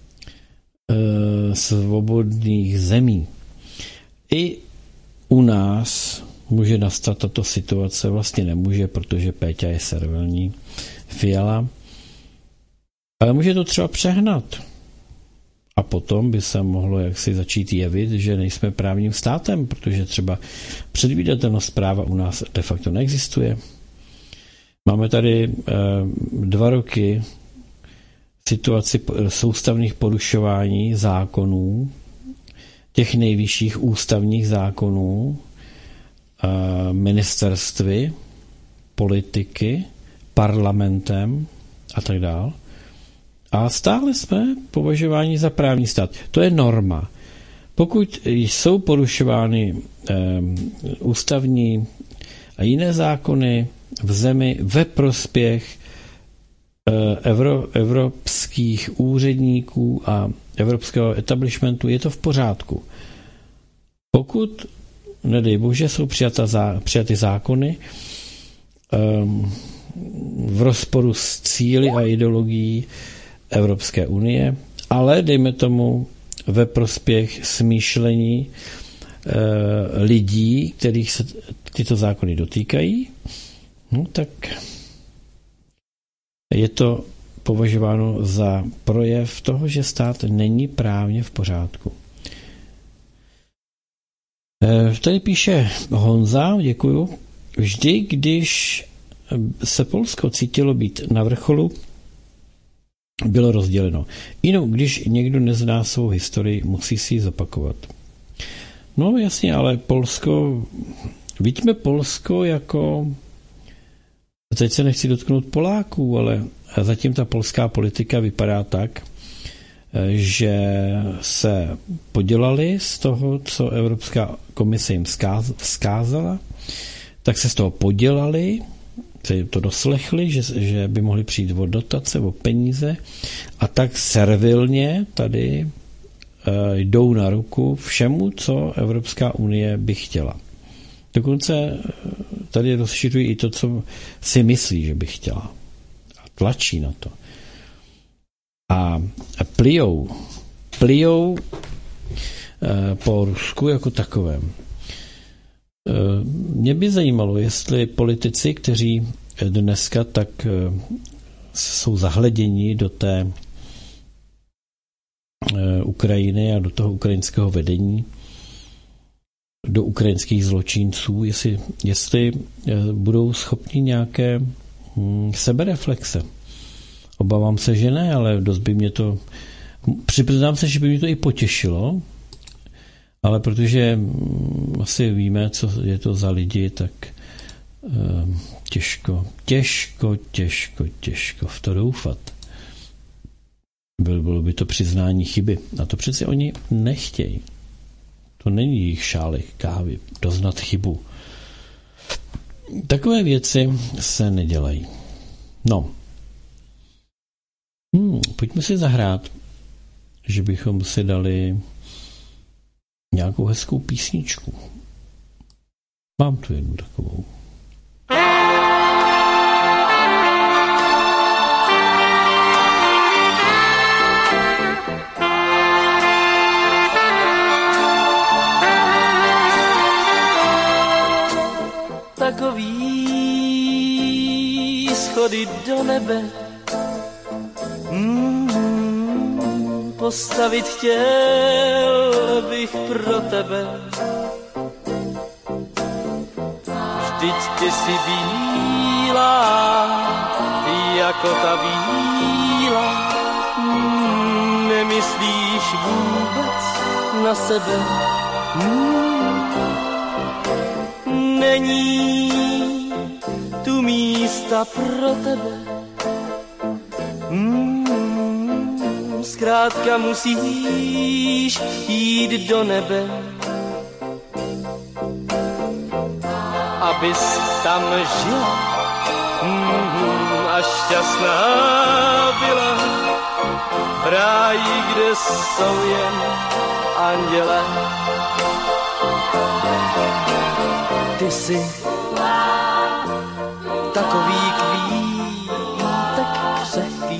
e, svobodných zemí. I u nás může nastat tato situace, vlastně nemůže, protože Péťa je servilní, Fiala, ale může to třeba přehnat. A potom by se mohlo jaksi začít jevit, že nejsme právním státem, protože třeba předvídatelnost práva u nás de facto neexistuje. Máme tady e, dva roky situaci soustavných porušování zákonů, těch nejvyšších ústavních zákonů, e, ministerstvy, politiky, parlamentem a tak dále. A stále jsme považováni za právní stát. To je norma. Pokud jsou porušovány e, ústavní a jiné zákony v zemi ve prospěch Evro, evropských úředníků a evropského establishmentu, je to v pořádku. Pokud, nedej bože, jsou přijata zá, přijaty zákony um, v rozporu s cíli a ideologií Evropské unie, ale dejme tomu ve prospěch smýšlení uh, lidí, kterých se tyto zákony dotýkají, no tak je to považováno za projev toho, že stát není právně v pořádku. Tady píše Honza, děkuju. Vždy, když se Polsko cítilo být na vrcholu, bylo rozděleno. Jinou, když někdo nezná svou historii, musí si ji zopakovat. No jasně, ale Polsko, vidíme Polsko jako, teď se nechci dotknout Poláků, ale zatím ta polská politika vypadá tak, že se podělali z toho, co Evropská komise jim vzkázala, tak se z toho podělali, to doslechli, že, že by mohli přijít o dotace, o peníze, a tak servilně tady jdou na ruku všemu, co Evropská unie by chtěla. Dokonce tady rozšiřují i to, co si myslí, že by chtěla. A tlačí na to. A plijou, plijou po Rusku jako takovém. Mě by zajímalo, jestli politici, kteří dneska tak jsou zahleděni do té Ukrajiny a do toho ukrajinského vedení, do ukrajinských zločinců, jestli, jestli budou schopni nějaké sebereflexe. Obávám se, že ne, ale dost by mě to, přiznám se, že by mě to i potěšilo, ale protože asi víme, co je to za lidi, tak těžko, těžko, těžko, těžko v to doufat. Bylo by to přiznání chyby. A to přeci oni nechtějí. To není jejich šálek kávy, doznat chybu. Takové věci se nedělají. No. Hmm, pojďme si zahrát, že bychom si dali nějakou hezkou písničku. Mám tu jednu takovou. Takový schody do nebe mm, postavit chtěl bych pro tebe. Vždyť ty jsi bílá, jako ta víla, mm, nemyslíš vůbec na sebe. Mm, Není tu místa pro tebe. Mm, zkrátka musíš jít do nebe, abys tam žila mm, a šťastná byla v ráji, kde jsou jen anděle. Ty jsi takový kvítek křehký,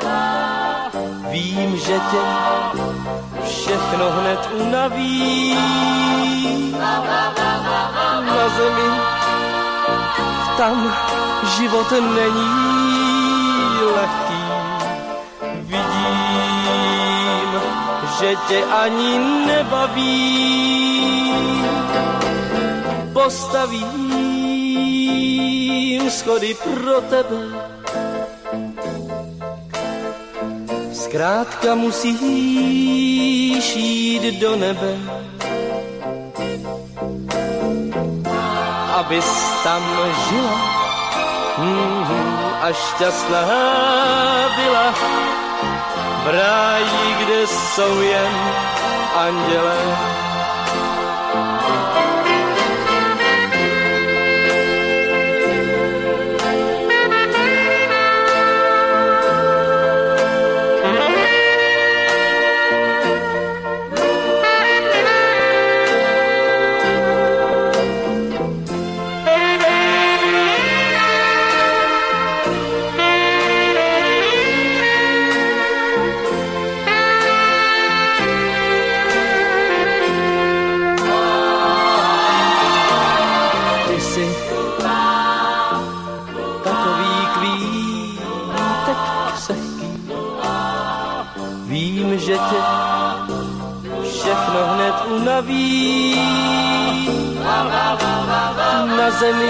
vím, že tě všechno hned unaví. Na zemi tam život není lehký, vidím, že tě ani nebaví. Postavím schody pro tebe, zkrátka musíš jít do nebe, abys tam žila mm, a šťastná byla v ráji, kde jsou jen anděle. Že tě všechno hned unaví. Na zemi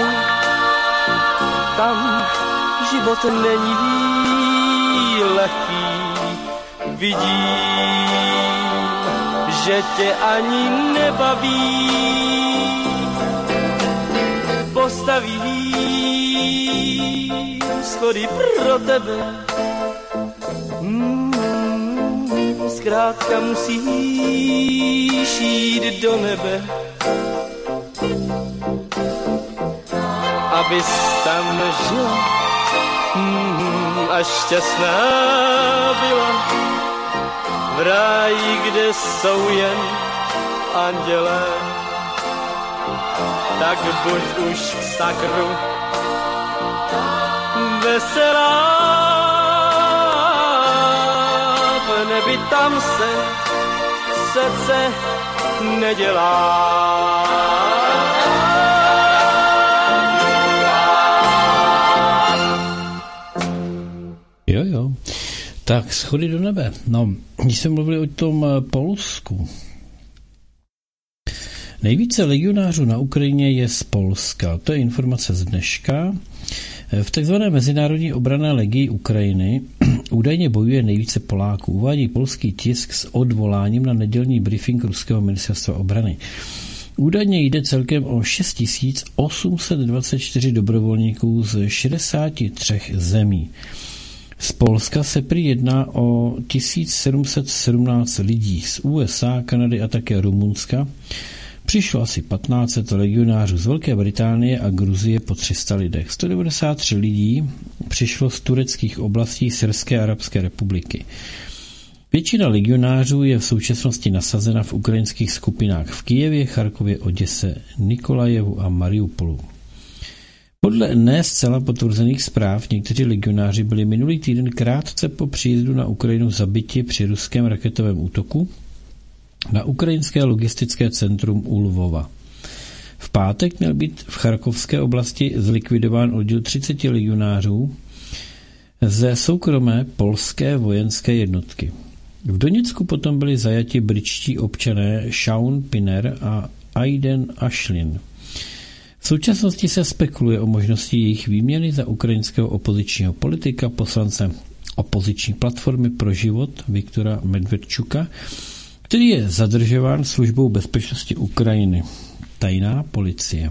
tam život není lehký, vidím, že tě ani nebaví. Postavím schody pro tebe, zkrátka musíš jít do nebe, abys tam žila mm, a šťastná byla v ráji, kde jsou jen anděle. Tak buď už v sakru veselá, nebi tam se srdce nedělá. Jo, jo. Tak, schody do nebe. No, když jsme mluvili o tom Polsku. Nejvíce legionářů na Ukrajině je z Polska. To je informace z dneška. V takzvané Mezinárodní obranné legii Ukrajiny údajně bojuje nejvíce Poláků. Uvádí polský tisk s odvoláním na nedělní briefing ruského ministerstva obrany. Údajně jde celkem o šest tisíc osm set dvacet čtyři dobrovolníků z šedesáti třech zemí. Z Polska se prý jedná o tisíc sedm set sedmnáct lidí, z U S A, Kanady a také Rumunska. Přišlo asi patnáct set legionářů z Velké Británie a Gruzie po tři sta lidech. sto devadesát tři lidí přišlo z tureckých oblastí Syrské arabské republiky. Většina legionářů je v současnosti nasazena v ukrajinských skupinách v Kyjevě, Charkově, Oděse, Nikolajevu a Mariupolu. Podle ne zcela potvrzených zpráv někteří legionáři byli minulý týden krátce po příjezdu na Ukrajinu zabiti při ruském raketovém útoku na ukrajinské logistické centrum u Lvova. V pátek měl být v Charkovské oblasti zlikvidován oddíl třicet legionářů ze soukromé polské vojenské jednotky. V Doněcku potom byli zajati britští občané Shaun Pinner a Aiden Ashlin. V současnosti se spekuluje o možnosti jejich výměny za ukrajinského opozičního politika, poslance opoziční platformy pro život Viktora Medvedčuka, který je zadržován službou bezpečnosti Ukrajiny. Tajná policie.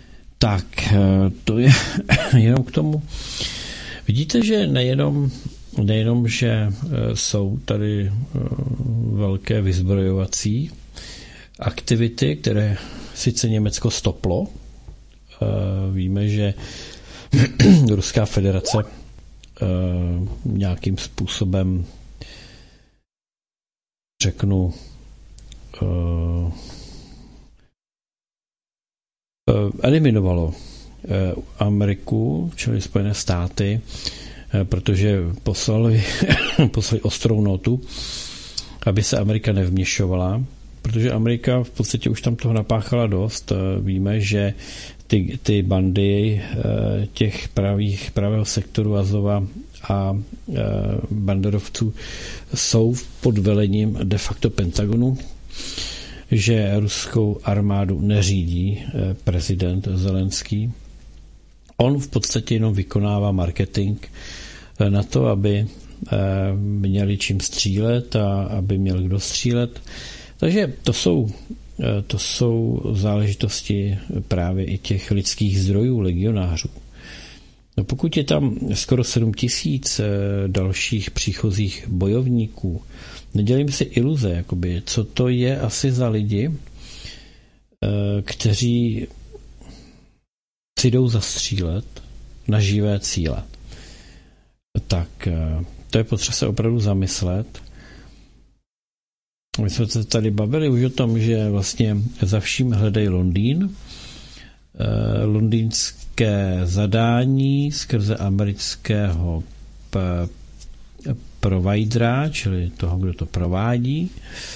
Tak, to je jenom k tomu. Vidíte, že nejenom nejenom, že jsou tady velké vyzbrojovací aktivity, které sice Německo stoplo. Víme, že Ruská federace nějakým způsobem, řeknu, eliminovalo Ameriku, čili Spojené státy, protože poslali, poslali ostrou notu, aby se Amerika nevměšovala, protože Amerika v podstatě už tam toho napáchala dost. Víme, že ty, ty bandy těch pravých, pravého sektoru Azova a banderovců jsou pod velením de facto Pentagonu, že ruskou armádu neřídí prezident Zelenský. On v podstatě jenom vykonává marketing na to, aby měli čím střílet a aby měl kdo střílet. Takže to jsou, to jsou záležitosti právě i těch lidských zdrojů legionářů. No pokud je tam skoro sedm tisíc dalších příchozích bojovníků, nedělím si iluze, jakoby, co to je asi za lidi, kteří si jdou zastřílet na živé cíle. Tak to je potřeba se opravdu zamyslet. My jsme se tady bavili už o tom, že vlastně za vším hledají Londýn. Londýnské zadání skrze amerického p- providera, čili toho, kdo to provádí.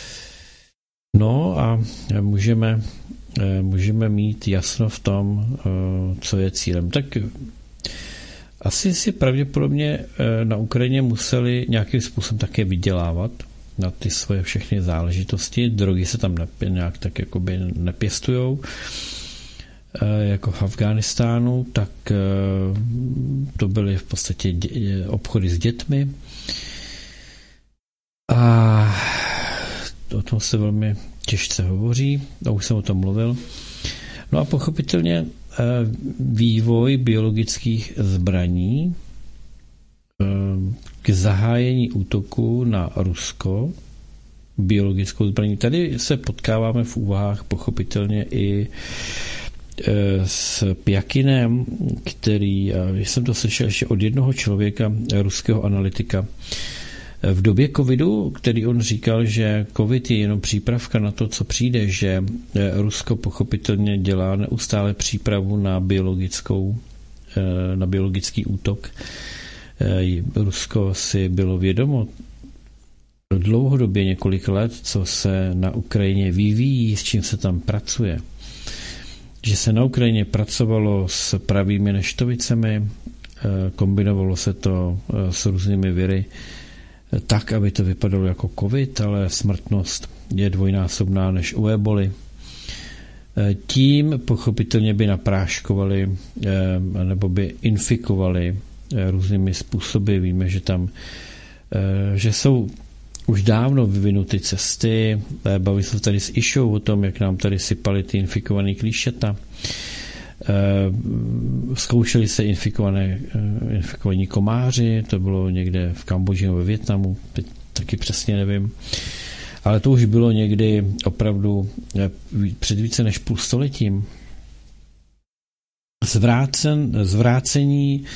No a můžeme, můžeme mít jasno v tom, co je cílem. Tak asi si pravděpodobně na Ukrajině museli nějakým způsobem také vydělávat na ty svoje všechny záležitosti. Drogy se tam nějak tak jakoby nepěstujou jako v Afghánistánu, tak to byly v podstatě dě- obchody s dětmi. A o tom se velmi těžce hovoří, a už jsem o tom mluvil. No a pochopitelně vývoj biologických zbraní k zahájení útoku na Rusko biologickou zbraní. Tady se potkáváme v úvahách pochopitelně i s Pjakinem, který, jsem to slyšel ještě od jednoho člověka, ruského analytika, v době covidu, který on říkal, že covid je jenom přípravka na to, co přijde, že Rusko pochopitelně dělá neustále přípravu na biologickou, na biologický útok. Rusko si bylo vědomo dlouhodobě několik let, co se na Ukrajině vyvíjí, s čím se tam pracuje. Že se na Ukrajině pracovalo s pravými neštovicemi, kombinovalo se to s různými viry, tak, aby to vypadalo jako covid, ale smrtnost je dvojnásobná než u eboli. Tím pochopitelně by napráškovali nebo by infikovali různými způsoby. Víme, že tam že jsou už dávno vyvinuty cesty. Bavili jsme tady s Išou o tom, jak nám tady sypali ty infikované klíšata. Zkoušeli se infikované, infikovaní komáři, to bylo někde v Kambodži nebo ve Vietnamu, teď taky přesně nevím. Ale to už bylo někdy opravdu před více než půl stoletím. Zvrácen, zvrácení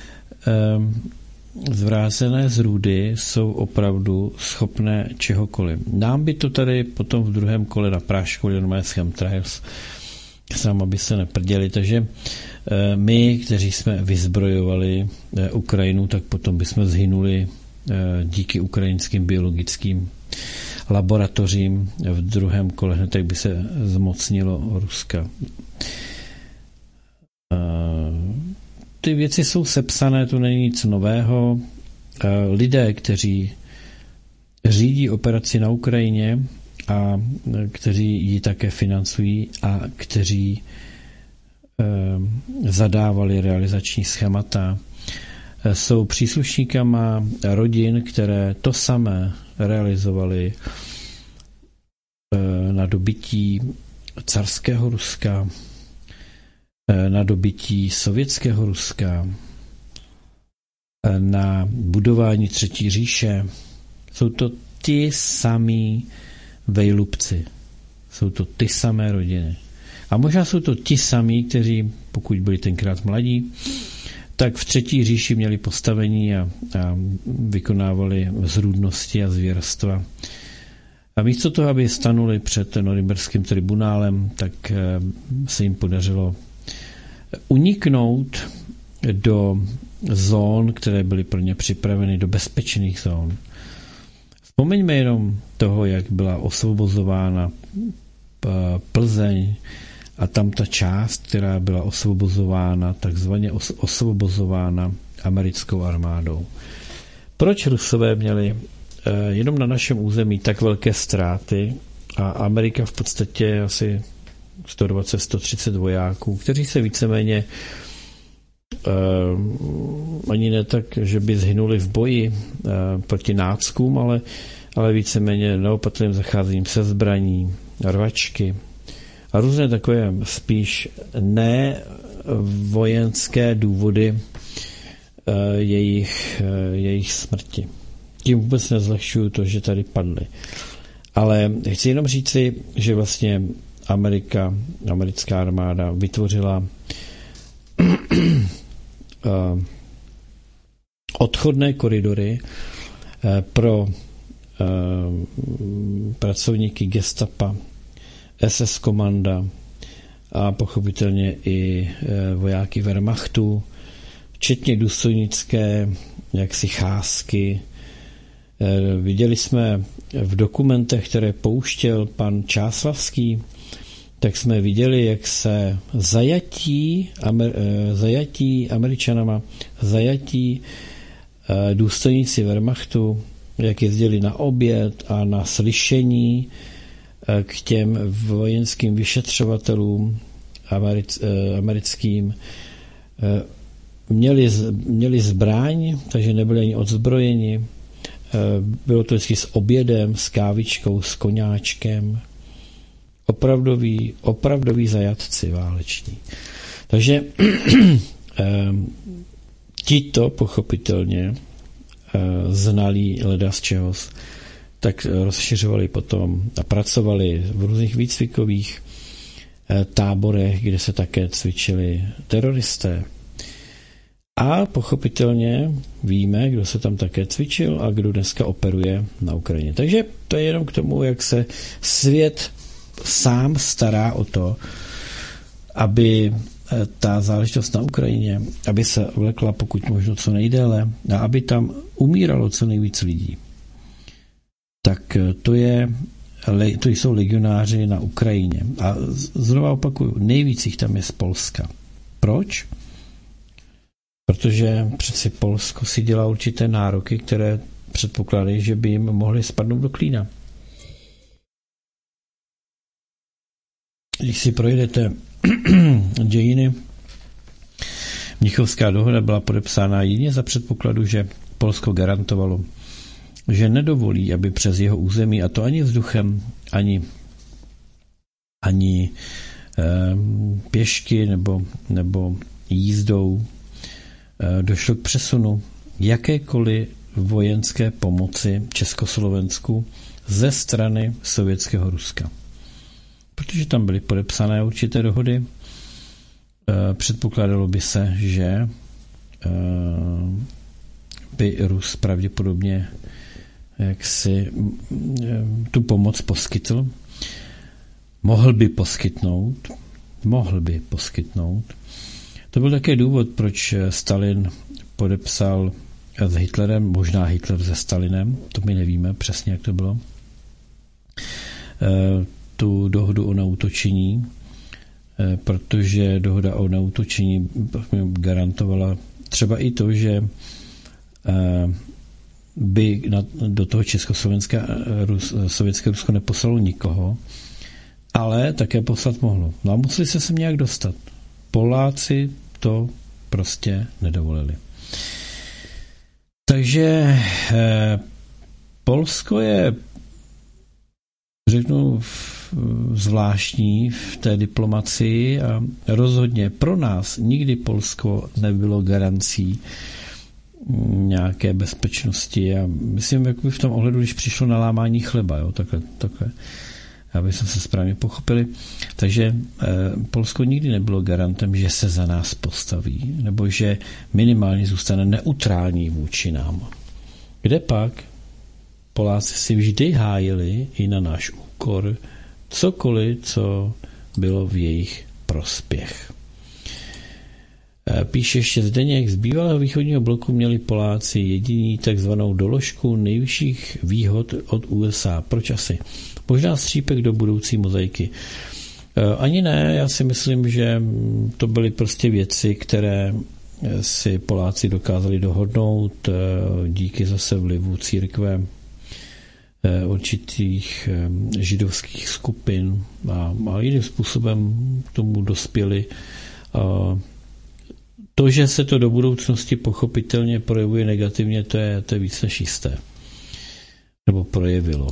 zvrácené zrůdy jsou opravdu schopné čehokoliv. Nám by to tady potom v druhém kole napráškovali normálně s chemtrails, sám, aby se neprděli. Takže my, kteří jsme vyzbrojovali Ukrajinu, tak potom bychom zhynuli díky ukrajinským biologickým laboratořím. V druhém kole hned tak by se zmocnilo Ruska. Ty věci jsou sepsané, to není nic nového. Lidé, kteří řídí operaci na Ukrajině a kteří ji také financují a kteří zadávali realizační schémata, jsou příslušníkama rodin, které to samé realizovali na dobytí carského Ruska, na dobytí sovětského Ruska, na budování Třetí říše, jsou to ti samí vejlubci. Jsou to ty samé rodiny. A možná jsou to ti samí, kteří, pokud byli tenkrát mladí, tak v Třetí říši měli postavení a, a vykonávali zrůdnosti a zvěrstva. A místo toho, aby stanuli před norimberským tribunálem, tak se jim podařilo uniknout do zón, které byly pro ně připraveny, do bezpečných zón. Vzpomeňme jenom toho, jak byla osvobozována Plzeň a tam ta část, která byla osvobozována, takzvaně osvobozována americkou armádou. Proč Rusové měli jenom na našem území tak velké ztráty a Amerika v podstatě asi sto dvacet až sto třicet vojáků, kteří se víceméně uh, ani ne tak, že by zhynuli v boji uh, proti náckům, ale, ale víceméně neopatrným zacházením se zbraní, rvačky a různé takové spíš ne vojenské důvody uh, jejich, uh, jejich smrti. Tím vůbec nezlehčuju to, že tady padly. Ale chci jenom říci, že vlastně Amerika, americká armáda vytvořila odchodné koridory pro pracovníky gestapa, es es komanda a pochopitelně i vojáky Wehrmachtu, včetně důstojnické jaksi cházky. Viděli jsme v dokumentech, které pouštěl pan Čáslavský, tak jsme viděli, jak se zajatí, amer, zajatí Američanama, zajatí důstojníci Wehrmachtu, jak jezdili na oběd a na slyšení k těm vojenským vyšetřovatelům americ, americkým. Měli, měli zbraň, takže nebyli ani odzbrojeni. Bylo to vždycky s obědem, s kávičkou, s koňáčkem. Opravdoví, opravdoví zajatci váleční. Takže tito pochopitelně znalí leda z čehos, tak rozšiřovali potom a pracovali v různých výcvikových táborech, kde se také cvičili teroristé. A pochopitelně víme, kdo se tam také cvičil a kdo dneska operuje na Ukrajině. Takže to je jenom k tomu, jak se svět sám stará o to, aby ta záležitost na Ukrajině, aby se vlekla pokud možno co nejdéle a aby tam umíralo co nejvíc lidí. Tak to, je, to jsou legionáři na Ukrajině. A znovu opakuju, nejvíc jich tam je z Polska. Proč? Protože přeci Polsko si dělá určité nároky, které předpokládají, že by jim mohly spadnout do klína. Když si projdete dějiny, Mnichovská dohoda byla podepsána jedině za předpokladu, že Polsko garantovalo, že nedovolí, aby přes jeho území, a to ani vzduchem, ani, ani eh, pěšky nebo, nebo jízdou, došlo k přesunu jakékoliv vojenské pomoci Československu ze strany sovětského Ruska. Protože tam byly podepsané určité dohody, předpokládalo by se, že by Rus pravděpodobně jaksi tu pomoc poskytl. Mohl by poskytnout, mohl by poskytnout. To byl také důvod, proč Stalin podepsal s Hitlerem, možná Hitler se Stalinem, to my nevíme přesně, jak to bylo, tu dohodu o neútočení, protože dohoda o neútočení garantovala třeba i to, že by do toho Československa sovětské Rusko neposlalo nikoho, ale také poslat mohlo. No a museli se sem nějak dostat. Poláci to prostě nedovolili. Takže eh, Polsko je, řeknu, zvláštní v té diplomacii a rozhodně pro nás nikdy Polsko nebylo garancí nějaké bezpečnosti a myslím, jakoby v tom ohledu, když přišlo na lámání chleba, jo, takhle, takhle, aby jsme se správně pochopili. Takže eh, Polsko nikdy nebylo garantem, že se za nás postaví, nebo že minimálně zůstane neutrální vůči nám. Kde pak Poláci si vždy hájili i na náš úkor cokoliv, co bylo v jejich prospěch. Píše ještě Zdeněk, z bývalého východního bloku měli Poláci jediný takzvanou doložku nejvyšších výhod od U S A. Proč asi? Možná střípek do budoucí mozaiky. Ani ne, já si myslím, že to byly prostě věci, které si Poláci dokázali dohodnout díky zase vlivu církve určitých židovských skupin a, a jiným způsobem k tomu dospěli. To, že se to do budoucnosti pochopitelně projevuje negativně, to je, to je víc než jisté. Nebo projevilo.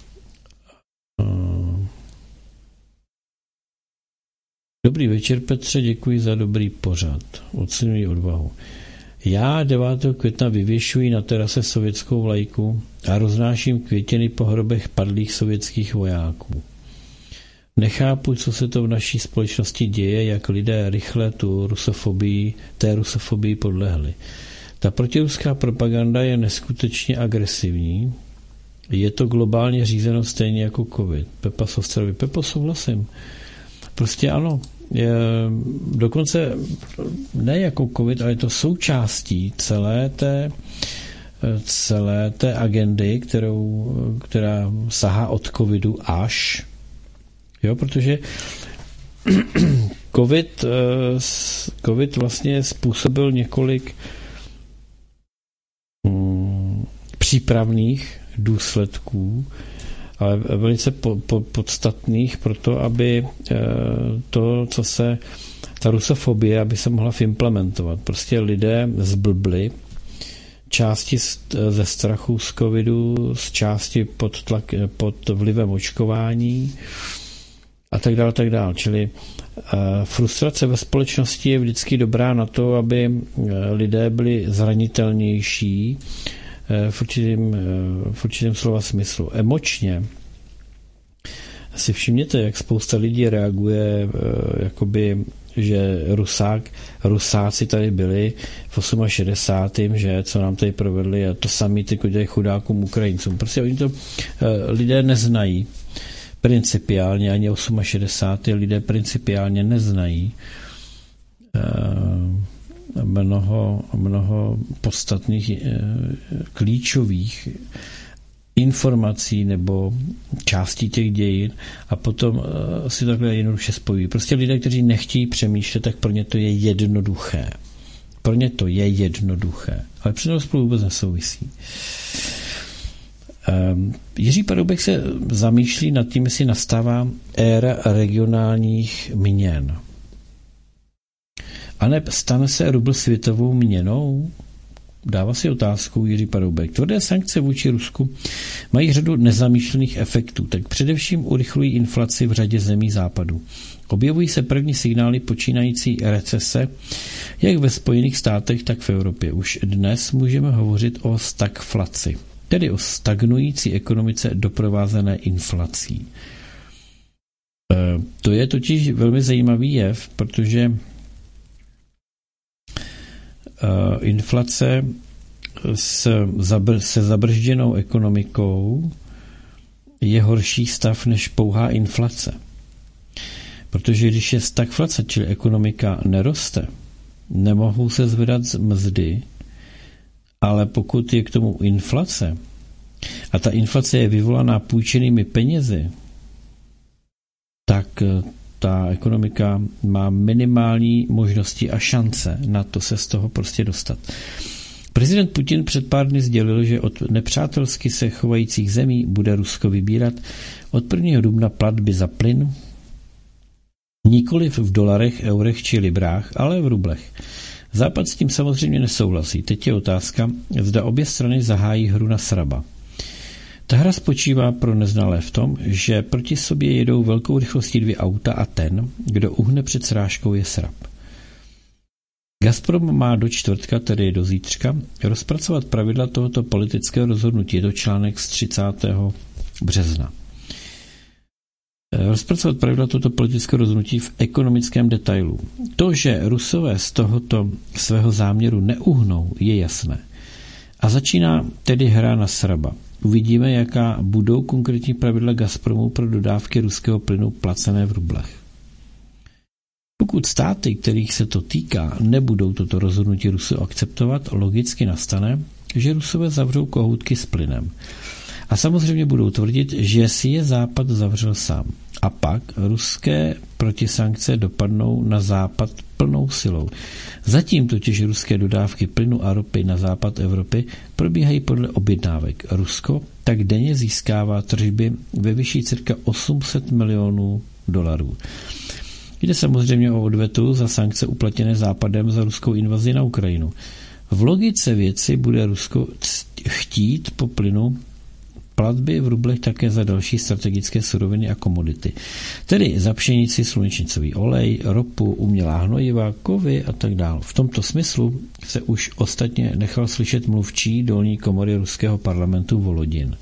Dobrý večer, Petře, děkuji za dobrý pořad. Oceňuji odvahu. Já devátého května vyvěšuji na terase sovětskou vlajku a roznáším květiny po hrobech padlých sovětských vojáků. Nechápu, co se to v naší společnosti děje, jak lidé rychle tu rusofobii, té rusofobii podlehli. Ta protiruská propaganda je neskutečně agresivní. Je to globálně řízeno stejně jako covid. Pepa z Ostravy. Pepo, souhlasím. Prostě ano. Je, dokonce ne jako covid, ale je to součástí celé té, celé té agendy, kterou, která sahá od covidu až. Jo, protože COVID, COVID vlastně způsobil několik hmm, přípravných důsledků, ale velice po, po, podstatných pro to, aby to, co se, ta rusofobie, aby se mohla implementovat. Prostě lidé zblbli, části ze strachu z covidu, z části pod, tlak, pod vlivem očkování a tak dále, tak dále. Čili uh, frustrace ve společnosti je vždycky dobrá na to, aby uh, lidé byli zranitelnější uh, v určitém, uh, v určitém slova smyslu. Emočně si všimněte, jak spousta lidí reaguje, uh, jakoby, že Rusák, Rusáci tady byli v šedesátém osmém že co nám tady provedli a to samý ty dělají chudákům Ukrajincům. Prostě oni to uh, lidé neznají. Principiálně ani šedesátém osmém lidé principiálně neznají mnoho, mnoho podstatných klíčových informací nebo částí těch dějin a potom si takhle jednoduše spojují. Prostě lidé, kteří nechtějí přemýšlet, tak pro ně to je jednoduché. Pro ně to je jednoduché. Ale přitom spolu vůbec nesouvisí. Jiří Paroubek se zamýšlí nad tím, jestli nastává éra regionálních měn. A ne stane se rubl světovou měnou? Dává si otázku Jiří Paroubek. Tvrdé sankce vůči Rusku mají řadu nezamýšlených efektů, tak především urychlují inflaci v řadě zemí západu. Objevují se první signály počínající recese, jak ve Spojených státech, tak v Evropě. Už dnes můžeme hovořit o stagflaci, tedy o stagnující ekonomice doprovázené inflací. To je totiž velmi zajímavý jev, protože inflace se zabržděnou ekonomikou je horší stav než pouhá inflace. Protože když je stagflace, čili ekonomika neroste, nemohou se zvedat mzdy, ale pokud je k tomu inflace, a ta inflace je vyvolaná půjčenými penězi, tak ta ekonomika má minimální možnosti a šance na to se z toho prostě dostat. Prezident Putin před pár dny sdělil, že od nepřátelsky se chovajících zemí bude Rusko vybírat od prvního dubna platby za plyn nikoliv v dolarech, eurech či librách, ale v rublech. Západ s tím samozřejmě nesouhlasí. Teď je otázka, zda obě strany zahájí hru na sraba. Ta hra spočívá pro neznalé v tom, že proti sobě jedou velkou rychlostí dvě auta a ten, kdo uhne před srážkou, je srab. Gazprom má do čtvrtka, tedy do zítřka, rozpracovat pravidla tohoto politického rozhodnutí. Je to článek z třicátého března. Rozpracovat pravidla tohoto politického rozhodnutí v ekonomickém detailu. To, že Rusové z tohoto svého záměru neuhnou, je jasné. A začíná tedy hra na sraba. Uvidíme, jaká budou konkrétní pravidla Gazpromu pro dodávky ruského plynu placené v rublech. Pokud státy, kterých se to týká, nebudou toto rozhodnutí Rusů akceptovat, logicky nastane, že Rusové zavřou kohoutky s plynem. A samozřejmě budou tvrdit, že si je Západ zavřel sám. A pak ruské protisankce dopadnou na Západ plnou silou. Zatím totiž ruské dodávky plynu a ropy na západ Evropy probíhají podle objednávek. Rusko tak denně získává tržby ve výši cirka osm set milionů dolarů. Jde samozřejmě o odvetu za sankce uplatněné Západem za ruskou invazi na Ukrajinu. V logice věci bude Rusko chtít po plynu platby v rublech také za další strategické suroviny a komodity. Tedy za pšenici, slunečnicový olej, ropu, umělá hnojiva, kovy a tak dále. V tomto smyslu se už ostatně nechal slyšet mluvčí dolní komory ruského parlamentu Volodin.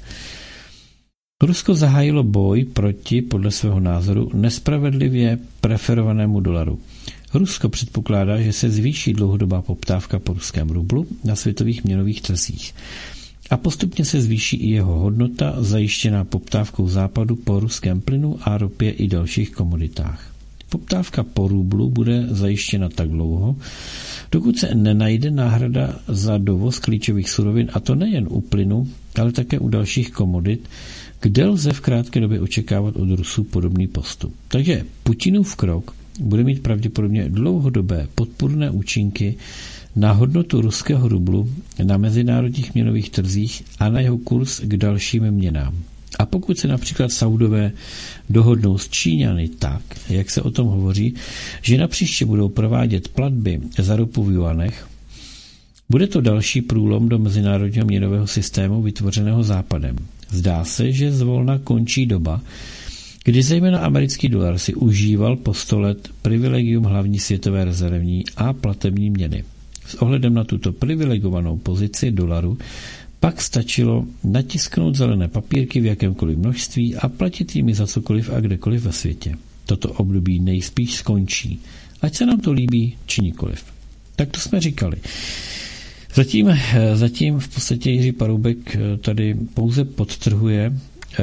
Rusko zahájilo boj proti, podle svého názoru, nespravedlivě preferovanému dolaru. Rusko předpokládá, že se zvýší dlouhodobá poptávka po ruském rublu na světových měnových trzích. A postupně se zvýší i jeho hodnota, zajištěná poptávkou západu po ruském plynu a ropě i dalších komoditách. Poptávka po rublu bude zajištěna tak dlouho, dokud se nenajde náhrada za dovoz klíčových surovin, a to nejen u plynu, ale také u dalších komodit, kde lze v krátké době očekávat od Rusů podobný postup. Takže Putinův krok bude mít pravděpodobně dlouhodobé podpůrné účinky na hodnotu ruského rublu na mezinárodních měnových trzích a na jeho kurz k dalším měnám. A pokud se například Saudové dohodnou s Číňany tak, jak se o tom hovoří, že napříště budou provádět platby za ropu v juanech, bude to další průlom do mezinárodního měnového systému vytvořeného Západem. Zdá se, že zvolna končí doba, kdy zejména americký dolar si užíval po sto let privilegium hlavní světové rezervní a platební měny. S ohledem na tuto privilegovanou pozici dolaru pak stačilo natisknout zelené papírky v jakémkoliv množství a platit jimi za cokoliv a kdekoliv ve světě. Toto období nejspíš skončí, ať se nám to líbí či nikoliv. Tak to jsme říkali. Zatím, zatím v podstatě Jiří Paroubek tady pouze podtrhuje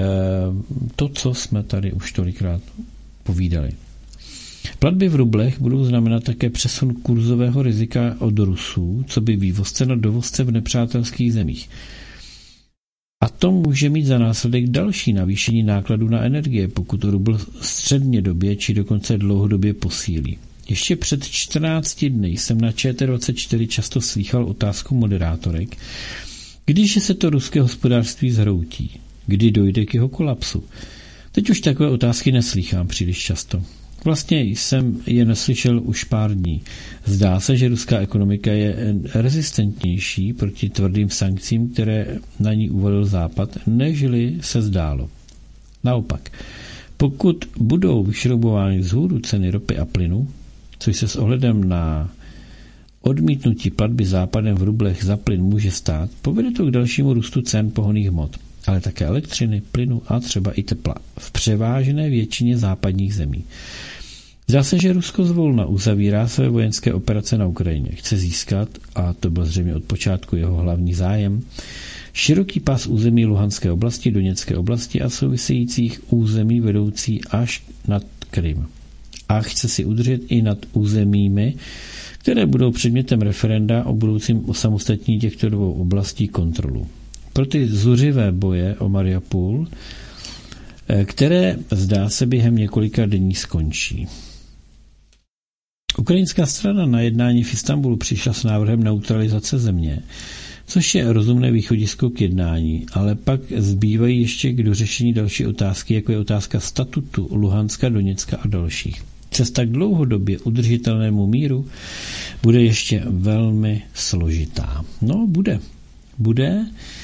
to, co jsme tady už tolikrát povídali. Platby v rublech budou znamenat také přesun kurzového rizika od Rusů, co by vývozce na dovozce v nepřátelských zemích. A to může mít za následek další navýšení nákladů na energie, pokud rubl středně době či dokonce dlouhodobě posílí. Ještě před čtrnácti dny jsem na Č T dvacet čtyři často slýchal otázku moderátorek, když se to ruské hospodářství zhroutí, kdy dojde k jeho kolapsu. Teď už takové otázky neslýchám příliš často. Vlastně jsem je neslyšel už pár dní. Zdá se, že ruská ekonomika je rezistentnější proti tvrdým sankcím, které na ní uvalil Západ, nežli se zdálo. Naopak, pokud budou vyšroubovány vzhůru ceny ropy a plynu, což se s ohledem na odmítnutí platby Západem v rublech za plyn může stát, povede to k dalšímu růstu cen pohonných hmot, ale také elektřiny, plynu a třeba i tepla v převážné většině západních zemí. Zdá se, že Rusko zvolna uzavírá své vojenské operace na Ukrajině. Chce získat, a to byl zřejmě od počátku jeho hlavní zájem, široký pás území Luhanské oblasti, Doněcké oblasti a souvisejících území vedoucí až nad Krym. A chce si udržet i nad územími, které budou předmětem referenda o budoucím osamostatnění těchto dvou oblastí kontrolu. Pro ty zuřivé boje o Mariupol, které zdá se během několika dní skončí. Ukrajinská strana na jednání v Istanbulu přišla s návrhem neutralizace země, což je rozumné východisko k jednání, ale pak zbývají ještě k dořešení další otázky, jako je otázka statutu Luhanska, Doněcka a dalších. Cesta k dlouhodobě udržitelnému míru bude ještě velmi složitá. No, bude. Bude.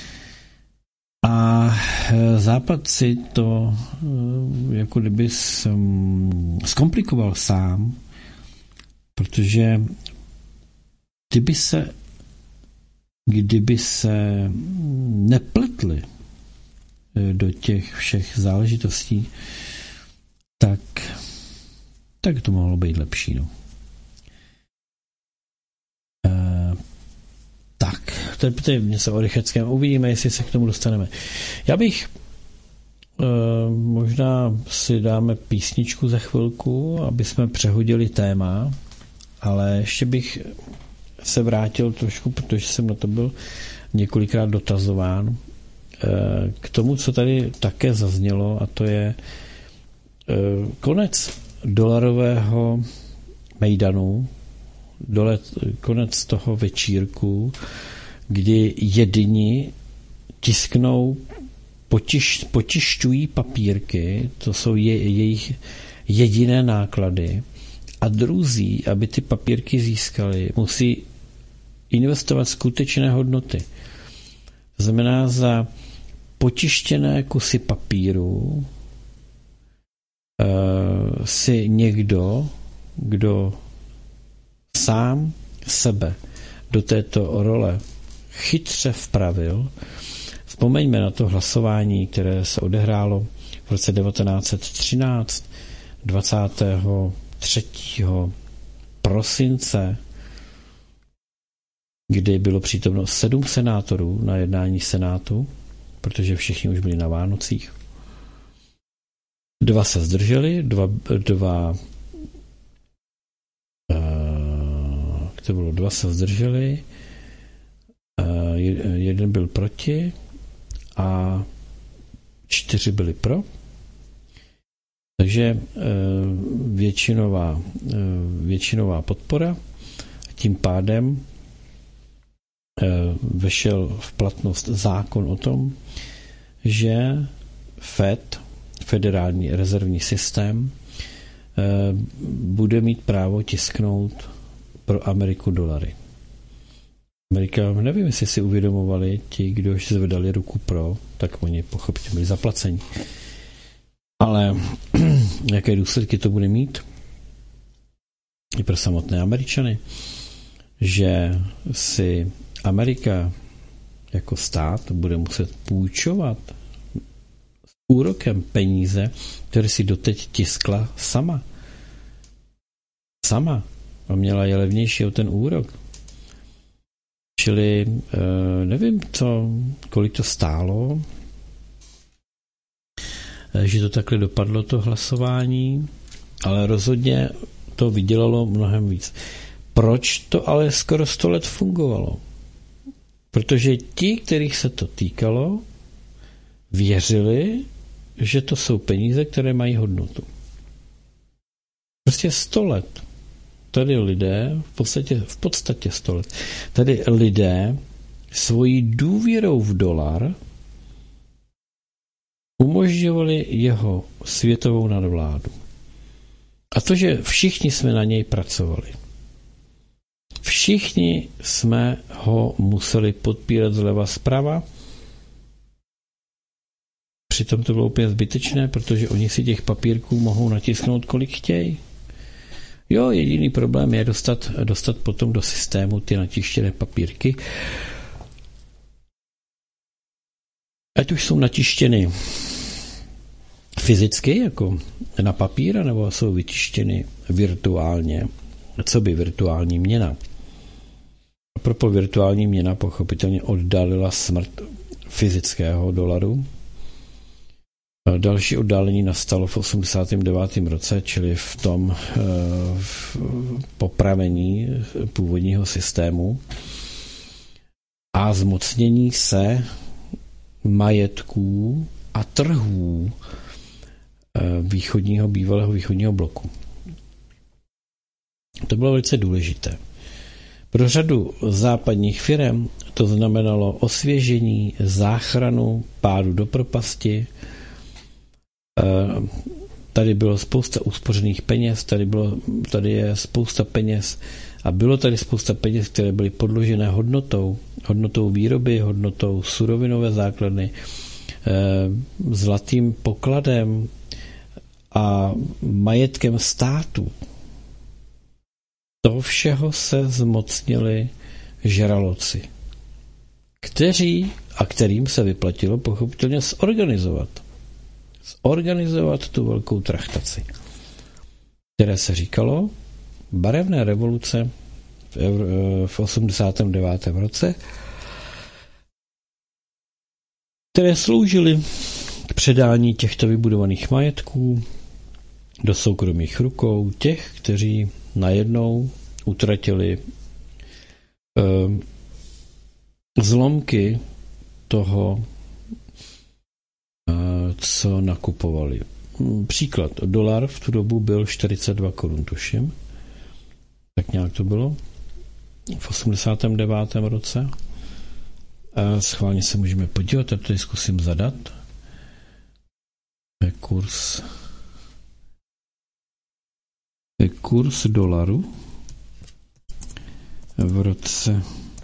A Západ si to jako kdyby zkomplikoval sám, protože kdyby se kdyby se nepletli do těch všech záležitostí, tak, tak to mohlo být lepší. No. E, tak, to je něco o Rychetském. Uvidíme, jestli se k tomu dostaneme. Já bych e, možná si dáme písničku za chvilku, aby jsme přehodili téma, ale ještě bych se vrátil trošku, protože jsem na to byl několikrát dotazován, k tomu, co tady také zaznělo, a to je konec dolarového mejdanu, dole, konec toho večírku, kdy jedni tisknou, potiš, potišťují papírky, to jsou je, jejich jediné náklady, a druzí, aby ty papírky získali, musí investovat skutečné hodnoty. To znamená, za potištěné kusy papíru e, si někdo, kdo sám sebe do této role chytře vpravil. Vzpomeňme na to hlasování, které se odehrálo v roce devatenáct set třináct, dvacátého třetího prosince, kdy bylo přítomno sedm senátorů na jednání senátu, protože všichni už byli na Vánocích. Dva se zdrželi, dva, dva uh, to bylo, dva se zdrželi, uh, jeden byl proti a čtyři byli pro. Takže uh, většinová, uh, většinová podpora. Tím pádem vešel v platnost zákon o tom, že Fed, federální rezervní systém, bude mít právo tisknout pro Ameriku dolary. Amerika, nevím, jestli si uvědomovali ti, kdo zvedali ruku pro, tak oni pochopitelně byli zaplaceni. Ale jaké důsledky to bude mít i pro samotné Američany, že si Amerika jako stát bude muset půjčovat s úrokem peníze, které si doteď tiskla sama. Sama. A měla je levnější o ten úrok. Čili nevím, co, kolik to stálo, že to takhle dopadlo, to hlasování, ale rozhodně to vydělalo mnohem víc. Proč to ale skoro sto let fungovalo? Protože ti, kterých se to týkalo, věřili, že to jsou peníze, které mají hodnotu. Prostě sto let. Tady lidé, v podstatě, v podstatě sto let, tady lidé svojí důvěrou v dolar umožňovali jeho světovou nadvládu. A to, že všichni jsme na něj pracovali. Všichni jsme ho museli podpírat zleva zprava. Přitom to bylo úplně zbytečné, protože oni si těch papírků mohou natisknout, kolik chtějí. Jo, jediný problém je dostat, dostat potom do systému ty natištěné papírky. Ať už jsou natištěny fyzicky, jako na papír, nebo jsou vytištěny virtuálně, co by virtuální měna. A propo virtuální měna pochopitelně oddálila smrt fyzického dolaru. A další oddálení nastalo v osmdesátém devátém roce, čili v tom v popravení původního systému a zmocnění se majetků a trhů východního, bývalého východního bloku. To bylo velice důležité. Pro řadu západních firem to znamenalo osvěžení, záchranu, pádu do propasti. Tady bylo spousta uspořených peněz, tady, bylo, tady je spousta peněz a bylo tady spousta peněz, které byly podložené hodnotou, hodnotou výroby, hodnotou surovinové základny, zlatým pokladem a majetkem státu. toho všeho se zmocnili žraloci, kteří a kterým se vyplatilo pochopitelně zorganizovat. Zorganizovat tu velkou trachtaci, které se říkalo barevné revoluce v, Evro- v osmdesátém devátém roce, které sloužily k předání těchto vybudovaných majetků do soukromých rukou těch, kteří najednou utratili eh, zlomky toho, eh, co nakupovali. Příklad. Dolar v tu dobu byl čtyřicet dva korun, tuším. Tak nějak to bylo. V osmdesátém devátém roce. A schválně se můžeme podívat, a tady zkusím zadat. Je kurz je kurz dolaru v roce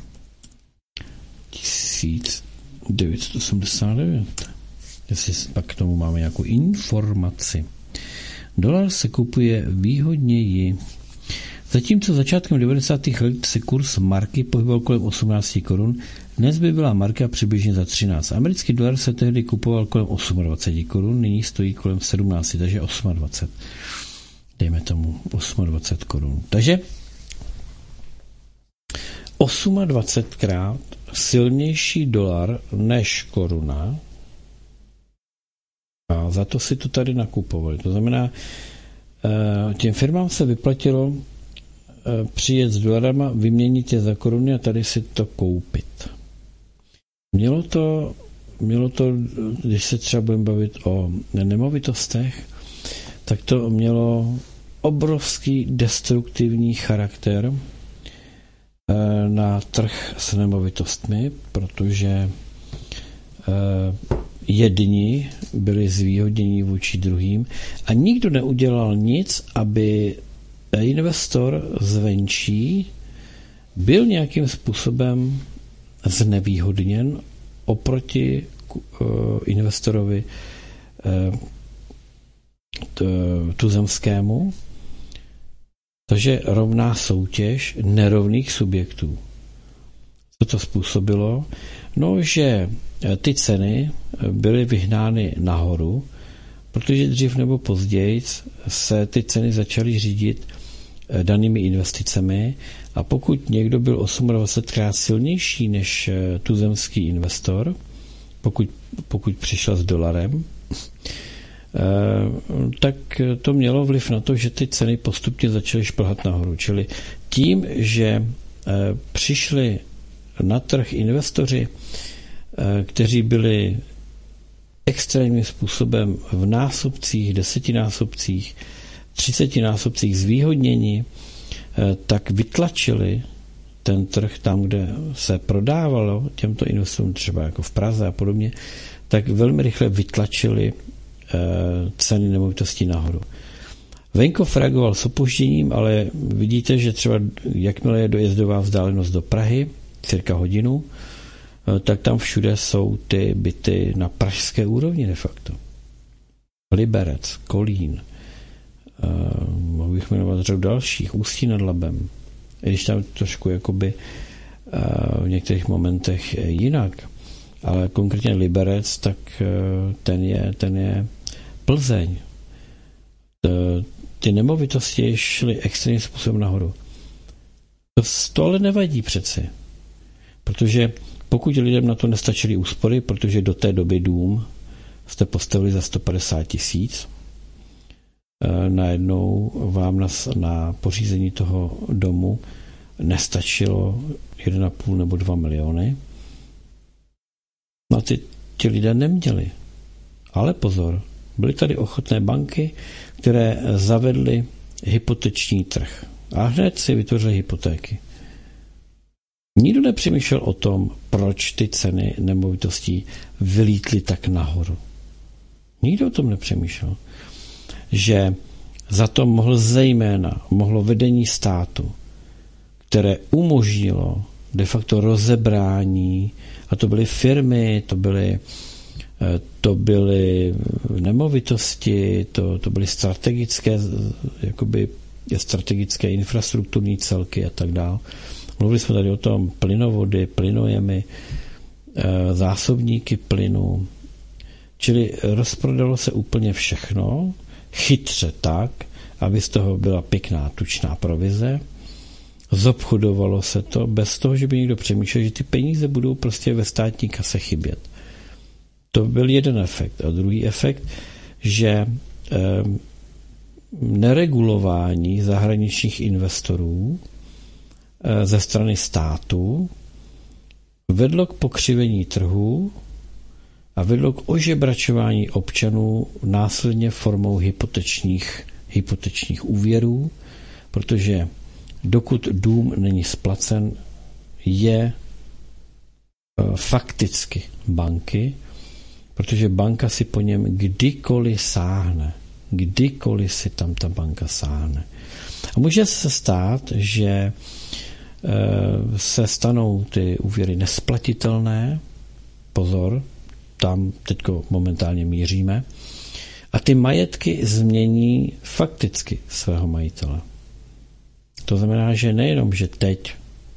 tisíc devět set osmdesát devět. Jestli pak k tomu máme nějakou informaci. Dolar se kupuje výhodněji. Zatímco začátkem devadesátých let se kurz marky pohyboval kolem osmnáct korun, dnes by byla marka přibližně za třináct. Americký dolar se tehdy kupoval kolem dvacet osm korun, nyní stojí kolem sedmnáct, takže dvacet osm. Dejme tomu dvacet osm korun. Takže dvacet osmkrát silnější dolar než koruna, a za to si to tady nakupovali. To znamená, těm firmám se vyplatilo přijet s dolarama, vyměnit je za koruny a tady si to koupit. Mělo to, mělo to, když se třeba budeme bavit o nemovitostech, tak to mělo obrovský destruktivní charakter na trh s nemovitostmi, protože jedni byli zvýhodnění vůči druhým a nikdo neudělal nic, aby investor zvenčí byl nějakým způsobem znevýhodněn oproti investorovi tuzemskému. Takže rovná soutěž nerovných subjektů. Co to způsobilo? No, že ty ceny byly vyhnány nahoru, protože dřív nebo později se ty ceny začaly řídit danými investicemi a pokud někdo byl dvacet osmkrát silnější než tuzemský investor, pokud, pokud přišel s dolarem, tak to mělo vliv na to, že ty ceny postupně začaly šplhat nahoru. Čili tím, že přišli na trh investoři, kteří byli extrémním způsobem v násobcích, desetinásobcích, třicetinásobcích zvýhodnění, tak vytlačili ten trh tam, kde se prodávalo těmto investorům, třeba jako v Praze a podobně, tak velmi rychle vytlačili ceny nemovitostí nahoru. Venkov reagoval s opožděním, ale vidíte, že třeba jakmile je dojezdová vzdálenost do Prahy, cirka hodinu, tak tam všude jsou ty byty na pražské úrovni de facto. Liberec, Kolín, uh, mohu bych jmenovat řadu dalších, Ústí nad Labem, i když tam trošku jakoby uh, v některých momentech jinak, ale konkrétně Liberec, tak uh, ten je, ten je Plzeň. Uh, ty nemovitosti šly extrémním způsobem nahoru. To, to ale nevadí přeci, protože pokud lidem na to nestačily úspory, protože do té doby dům jste postavili za sto padesát tisíc, najednou vám na, na pořízení toho domu nestačilo jedna a půl nebo dva miliony. No a ty, ti lidé neměli. Ale pozor, byly tady ochotné banky, které zavedly hypoteční trh. A hned si vytvořily hypotéky. Nikdo nepřemýšlel o tom, proč ty ceny nemovitostí vylítly tak nahoru. Nikdo o tom nepřemýšlel. Že za to mohl zejména, mohlo vedení státu, které umožnilo de facto rozebrání, a to byly firmy, to byly, to byly nemovitosti, to, to byly strategické jakoby strategické infrastrukturní celky a tak dále. Mluvili jsme tady o tom plynovody, plynojemy, zásobníky plynu, čili rozprodalo se úplně všechno, chytře tak, aby z toho byla pěkná tučná provize, zobchodovalo se to bez toho, že by někdo přemýšlel, že ty peníze budou prostě ve státní kase chybět. To byl jeden efekt. A druhý efekt, že eh, neregulování zahraničních investorů eh, ze strany státu vedlo k pokřivení trhu a vedlo k ožebračování občanů následně formou hypotečních, hypotečních úvěrů, protože dokud dům není splacen, je fakticky banky, protože banka si po něm kdykoliv sáhne. Kdykoliv si tam ta banka sáhne. A může se stát, že se stanou ty úvěry nesplatitelné, pozor, tam teďko momentálně míříme, a ty majetky změní fakticky svého majitele. To znamená, že nejenom, že teď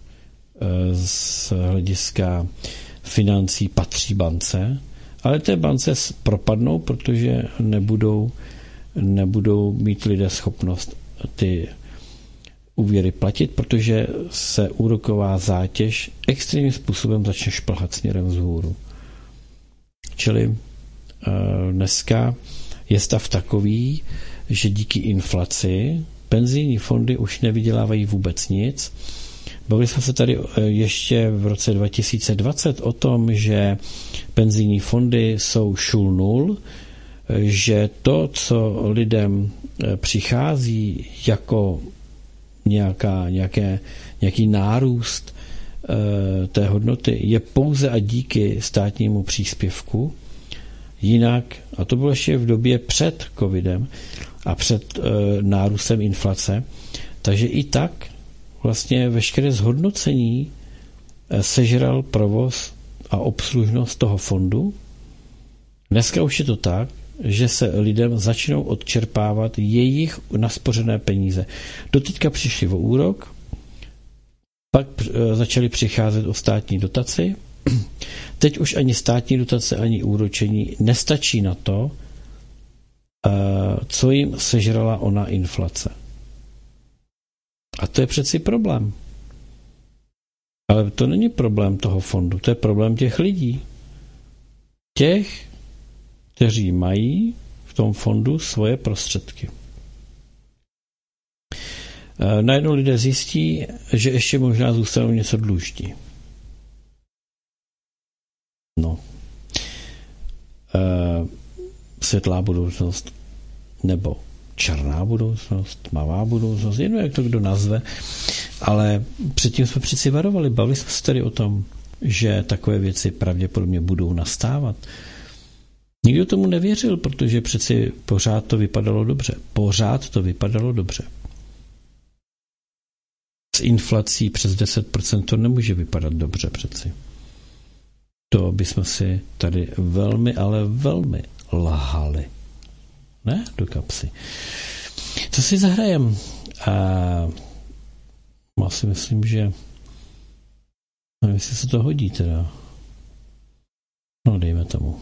z hlediska financí patří bance, ale té bance propadnou, protože nebudou, nebudou mít lidé schopnost ty úvěry platit, protože se úroková zátěž extrémním způsobem začne šplhat směrem vzhůru. Čili dneska je stav takový, že díky inflaci penzijní fondy už nevydělávají vůbec nic. Bavili jsme se tady ještě v roce dva tisíce dvacet o tom, že penzijní fondy jsou šul nul, že to, co lidem přichází jako nějaká, nějaké, nějaký nárůst e, té hodnoty, je pouze a díky státnímu příspěvku. Jinak, a to bylo ještě v době před covidem a před e, nárůstem inflace, takže i tak vlastně veškeré zhodnocení e, sežral provoz a obslužnost toho fondu. Dneska už je to tak, že se lidem začnou odčerpávat jejich naspořené peníze. Doteďka přišli o úrok, pak začali přicházet o státní dotaci. Teď už ani státní dotace, ani úročení nestačí na to, co jim sežrala ona inflace. A to je přeci problém. Ale to není problém toho fondu, to je problém těch lidí. Těch, kteří mají v tom fondu svoje prostředky. Najednou lidé zjistí, že ještě možná zůstanou něco dlužní. No. Světlá budoucnost nebo černá budoucnost, tmavá budoucnost, jedno jak to kdo nazve, ale předtím jsme přeci varovali, bavili jsme se tady o tom, že takové věci pravděpodobně budou nastávat. Nikdo tomu nevěřil, protože přeci pořád to vypadalo dobře. Pořád to vypadalo dobře. S inflací přes deset procent to nemůže vypadat dobře přeci. To bychom si tady velmi, ale velmi lahali. Ne? Do kapsy. Co si zahrajem? A já si myslím, že nevím, jestli se to hodí teda. No, dejme tomu.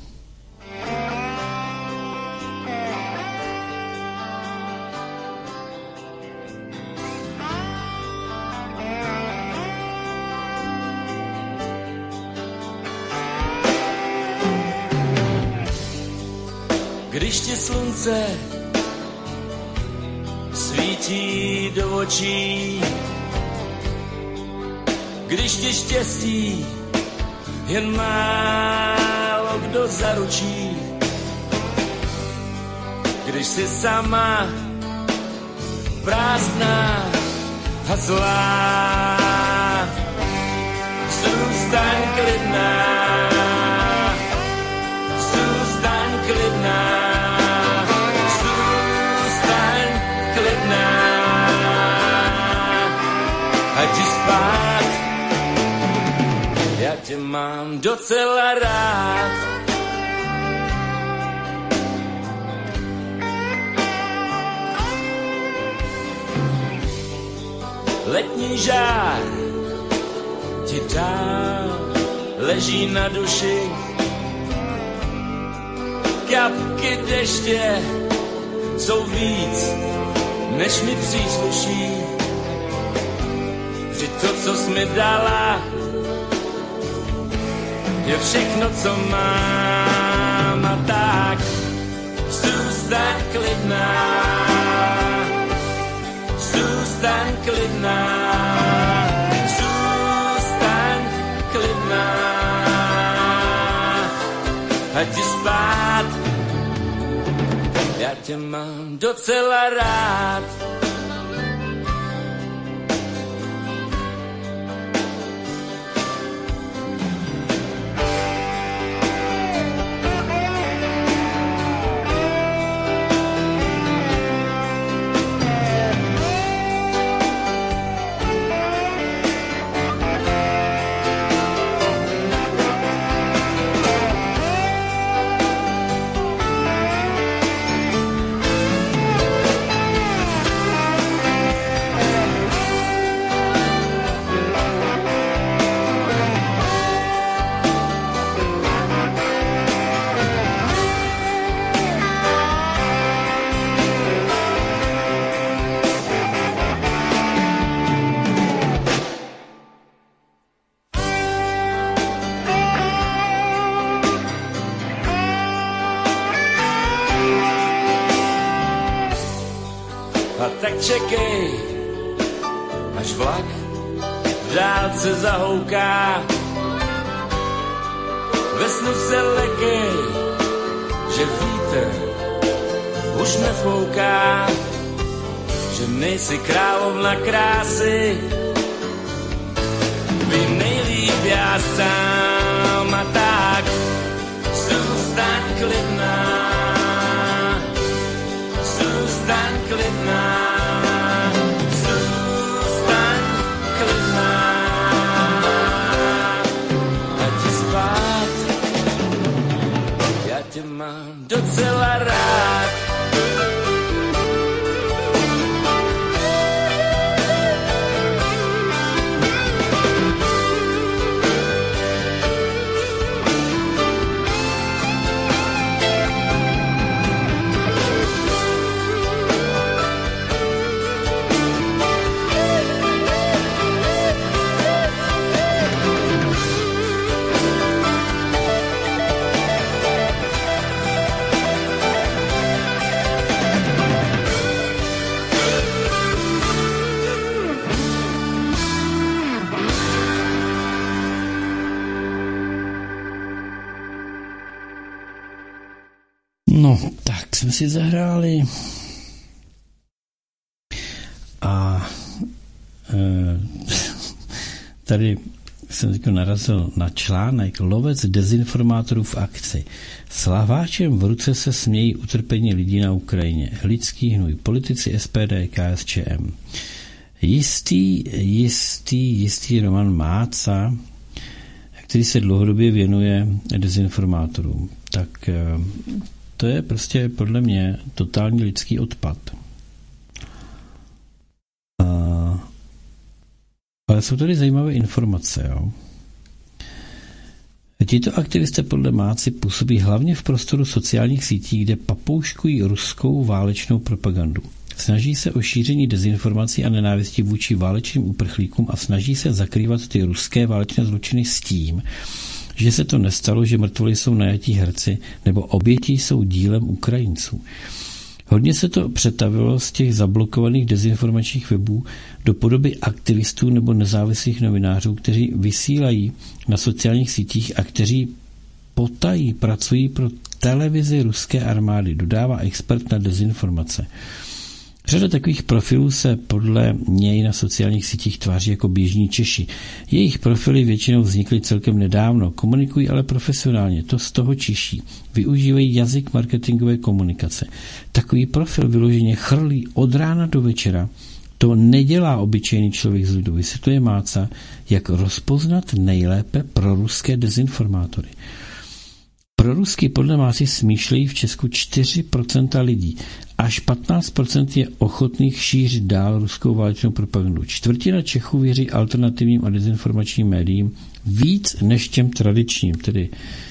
Když ti slunce svítí do očí, když ti štěstí jen málo kdo zaručí, když jsi sama prázdná a zlá, zůstaň klidná, zůstaň klidná. Ať jdi spát, já tě mám docela rád. letní žár ti dál leží na duši. Kapky deště jsou víc, než mi přísluší. Vždyť to, co jsi mi dala, je všechno, co mám. A tak zůstaň klidná, zůstaň klidná, zůstaň klidná, ať ti spát, já tě mám docela rád. Čekej, až vlak v dálce zahouká. Ve snu se lekej, že vítr už nefouká, že nejsi královna krásy, vím nejlíp já sám. A tak zůstaň klidná, zůstaň klidná, tě mám docela rád. No, tak jsme si zahráli a e, tady jsem teď narazil na článek Lovec dezinformátorů v akci. S lahváčem v ruce se smějí utrpení lidí na Ukrajině. Lidský hnůj, politici S P D, K S Č M. Jistý, jistý, jistý Roman Máca, který se dlouhodobě věnuje dezinformátorům. Tak e, to je prostě podle mě totální lidský odpad. Uh, ale jsou tady zajímavé informace. Jo? Tito aktivisté podle Máci působí hlavně v prostoru sociálních sítí, kde papouškují ruskou válečnou propagandu. Snaží se o šíření dezinformací a nenávisti vůči válečným uprchlíkům a snaží se zakrývat ty ruské válečné zločiny s tím, že se to nestalo, že mrtvoly jsou najatí herci nebo oběti jsou dílem Ukrajinců. Hodně se to přetavilo z těch zablokovaných dezinformačních webů do podoby aktivistů nebo nezávislých novinářů, kteří vysílají na sociálních sítích a kteří potají pracují pro televizi ruské armády, dodává expert na dezinformace. Řada takových profilů se podle něj na sociálních sítích tváří jako běžní Češi. Jejich profily většinou vznikly celkem nedávno, komunikují ale profesionálně, to z toho čiší. Využívají jazyk marketingové komunikace. Takový profil vyloženě chrlí od rána do večera. To nedělá obyčejný člověk z lidu. Vysvětluje Máca, jak rozpoznat nejlépe proruské dezinformátory. Pro rusky podle Máci smýšlejí v Česku čtyři procenta lidí. Až patnáct procent je ochotných šířit dál ruskou válečnou propagandu. Čtvrtina Čechů věří alternativním a dezinformačním médiím víc než těm tradičním, tedy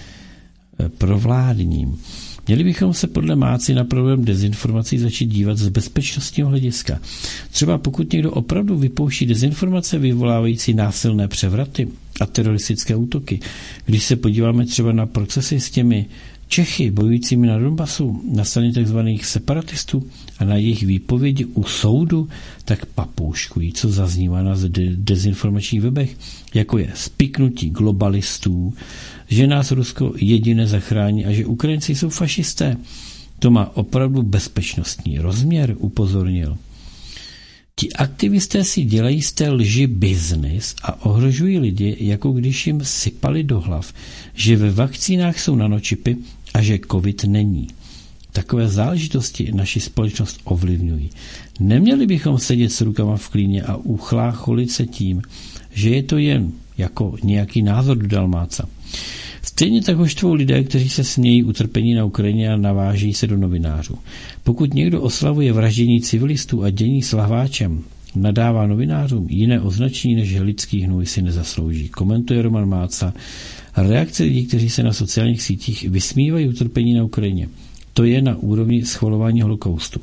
provládním. Měli bychom se podle Máci na problém dezinformací začít dívat z bezpečnostního hlediska. Třeba pokud někdo opravdu vypouští dezinformace vyvolávající násilné převraty a teroristické útoky, když se podíváme třeba na procesy s těmi Čechy bojujícími na Donbasu na straně tzv. Separatistů a na jejich výpovědi u soudu, tak papouškují, co zaznívá na de- dezinformačních webech, jako je spiknutí globalistů, že nás Rusko jediné zachrání a že Ukrajinci jsou fašisté. To má opravdu bezpečnostní rozměr, upozornil. Ti aktivisté si dělají z té lži biznis a ohrožují lidi, jako když jim sypali do hlav, že ve vakcínách jsou nanočipy a že covid není. Takové záležitosti naši společnost ovlivňují. Neměli bychom sedět s rukama v klíně a uchlácholit se tím, že je to jen jako nějaký názor, dodal Máca. Stejně tak ho štvou lidé, kteří se smějí utrpení na Ukrajině a naváží se do novinářů. Pokud někdo oslavuje vraždění civilistů a dění s lahváčem, nadává novinářům, jiné označení než lidský hnůj si nezaslouží. Komentuje Roman Máca. Reakce lidí, kteří se na sociálních sítích vysmívají utrpení na Ukrajině. To je na úrovni schvalování holokaustu.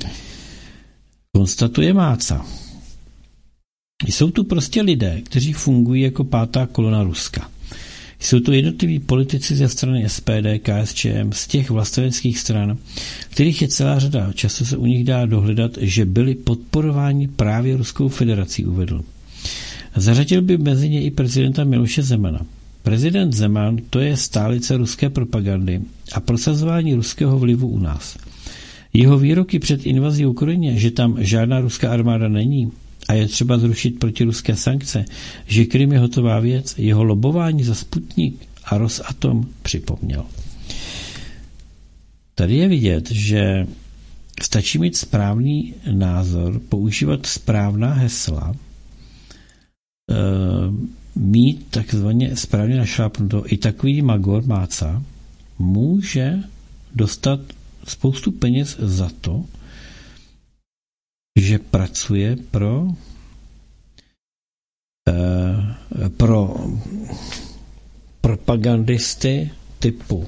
Konstatuje Máca. Jsou tu prostě lidé, kteří fungují jako pátá kolona Ruska. Jsou to jednotliví politici ze strany S P D, K S Č M, z těch vlasteneckých stran, kterých je celá řada. Často se u nich dá dohledat, že byli podporováni právě Ruskou federací, uvedl. Zařadil by mezi ně i prezidenta Miloše Zemana. Prezident Zeman, to je stálice ruské propagandy a prosazování ruského vlivu u nás. Jeho výroky před invazí Ukrajině, že tam žádná ruská armáda není a je třeba zrušit protiruské sankce, že Krym je hotová věc, jeho lobování za Sputnik a Rosatom připomněl. Tady je vidět, že stačí mít správný názor, používat správná hesla, mít takzvaně správně našlápnuto. I takový magor Máca může dostat spoustu peněz za to, že pracuje pro eh, pro propagandisty typu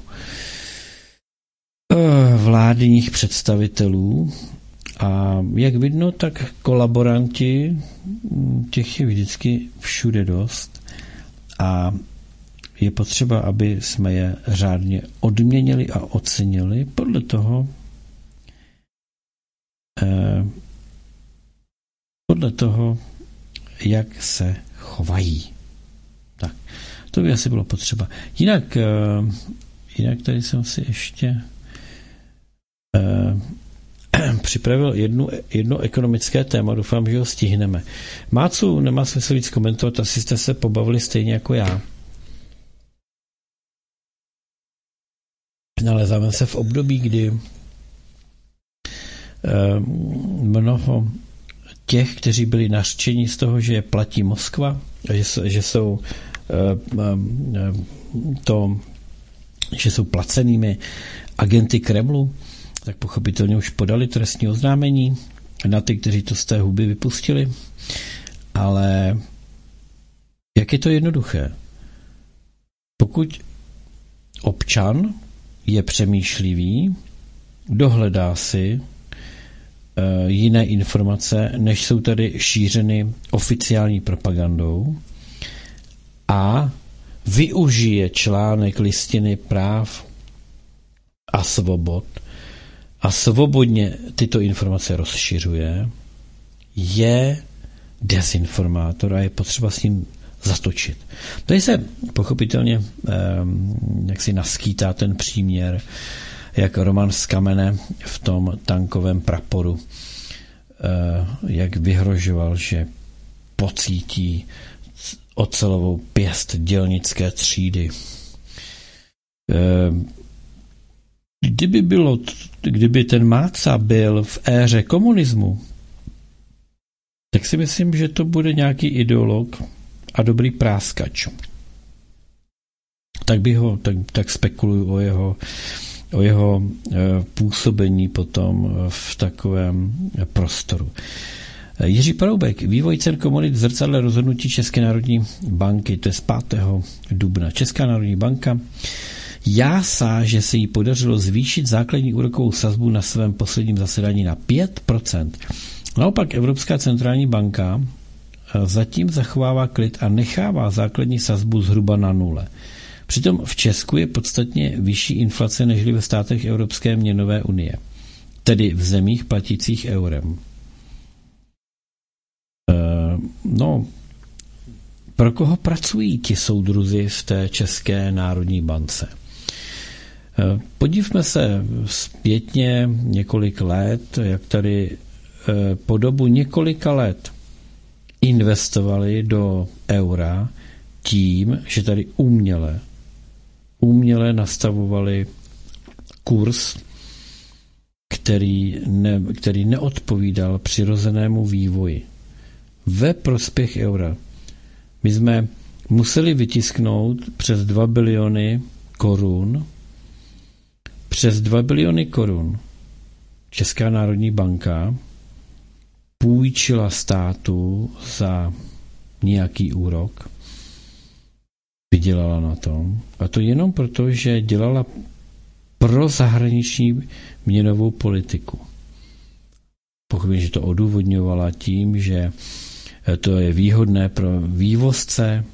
eh, vládních představitelů a jak vidno, tak kolaboranti, těch je vždycky všude dost a je potřeba, aby jsme je řádně odměnili a ocenili podle toho, eh, podle toho, jak se chovají. Tak, to by asi bylo potřeba. Jinak, uh, jinak tady jsem si ještě uh, připravil jednu, jedno ekonomické téma, doufám, že ho stihneme. Mácu, nemá smysl víc komentovat, asi jste se pobavili stejně jako já. Nalezáme se v období, kdy uh, mnoho těch, kteří byli nařčeni z toho, že je platí Moskva, že, že jsou to, že jsou placenými agenty Kremlu, tak pochopitelně už podali trestní oznámení na ty, kteří to z té huby vypustili. Ale jak je to jednoduché? Pokud občan je přemýšlivý, dohledá si jiné informace, než jsou tady šířeny oficiální propagandou a využije článek listiny práv a svobod a svobodně tyto informace rozšiřuje, je dezinformátor a je potřeba s ním zatočit. Tady se pochopitelně jak si naskýtá ten příměr, jak Roman z Kamene v tom tankovém praporu, jak vyhrožoval, že pocítí ocelovou pěst dělnické třídy. Kdyby bylo, kdyby ten Máca byl v éře komunismu, tak si myslím, že to bude nějaký ideolog a dobrý práskač. tak by ho, tak, tak spekuluju o jeho, o jeho působení potom v takovém prostoru. Jiří Paroubek, vývoj cen komodit v zrcadle rozhodnutí České národní banky, to je z pátého dubna. Česká národní banka jásá, že se jí podařilo zvýšit základní úrokovou sazbu na svém posledním zasedání na pět procent. Naopak Evropská centrální banka zatím zachovává klid a nechává základní sazbu zhruba na nule. Přitom v Česku je podstatně vyšší inflace než ve státech Evropské měnové unie, tedy v zemích platících eurem. No, pro koho pracují ti soudruzi v té České národní bance? Podívme se zpětně několik let, jak tady po dobu několika let investovali do eura tím, že tady uměle, uměle nastavovali kurz, který, ne, který neodpovídal přirozenému vývoji ve prospěch eura. My jsme museli vytisknout přes dva biliony korun, přes dva biliony korun Česká národní banka půjčila státu za nějaký úrok, vydělala na tom, a to jenom proto, že dělala pro zahraniční měnovou politiku. Pochopím, že to odůvodňovala tím, že to je výhodné pro vývozce,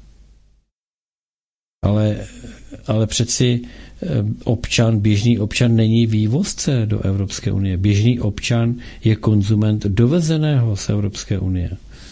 ale, ale přeci občan, běžný občan není vývozce do Evropské unie. Běžný občan je konzument dovezeného z Evropské unie.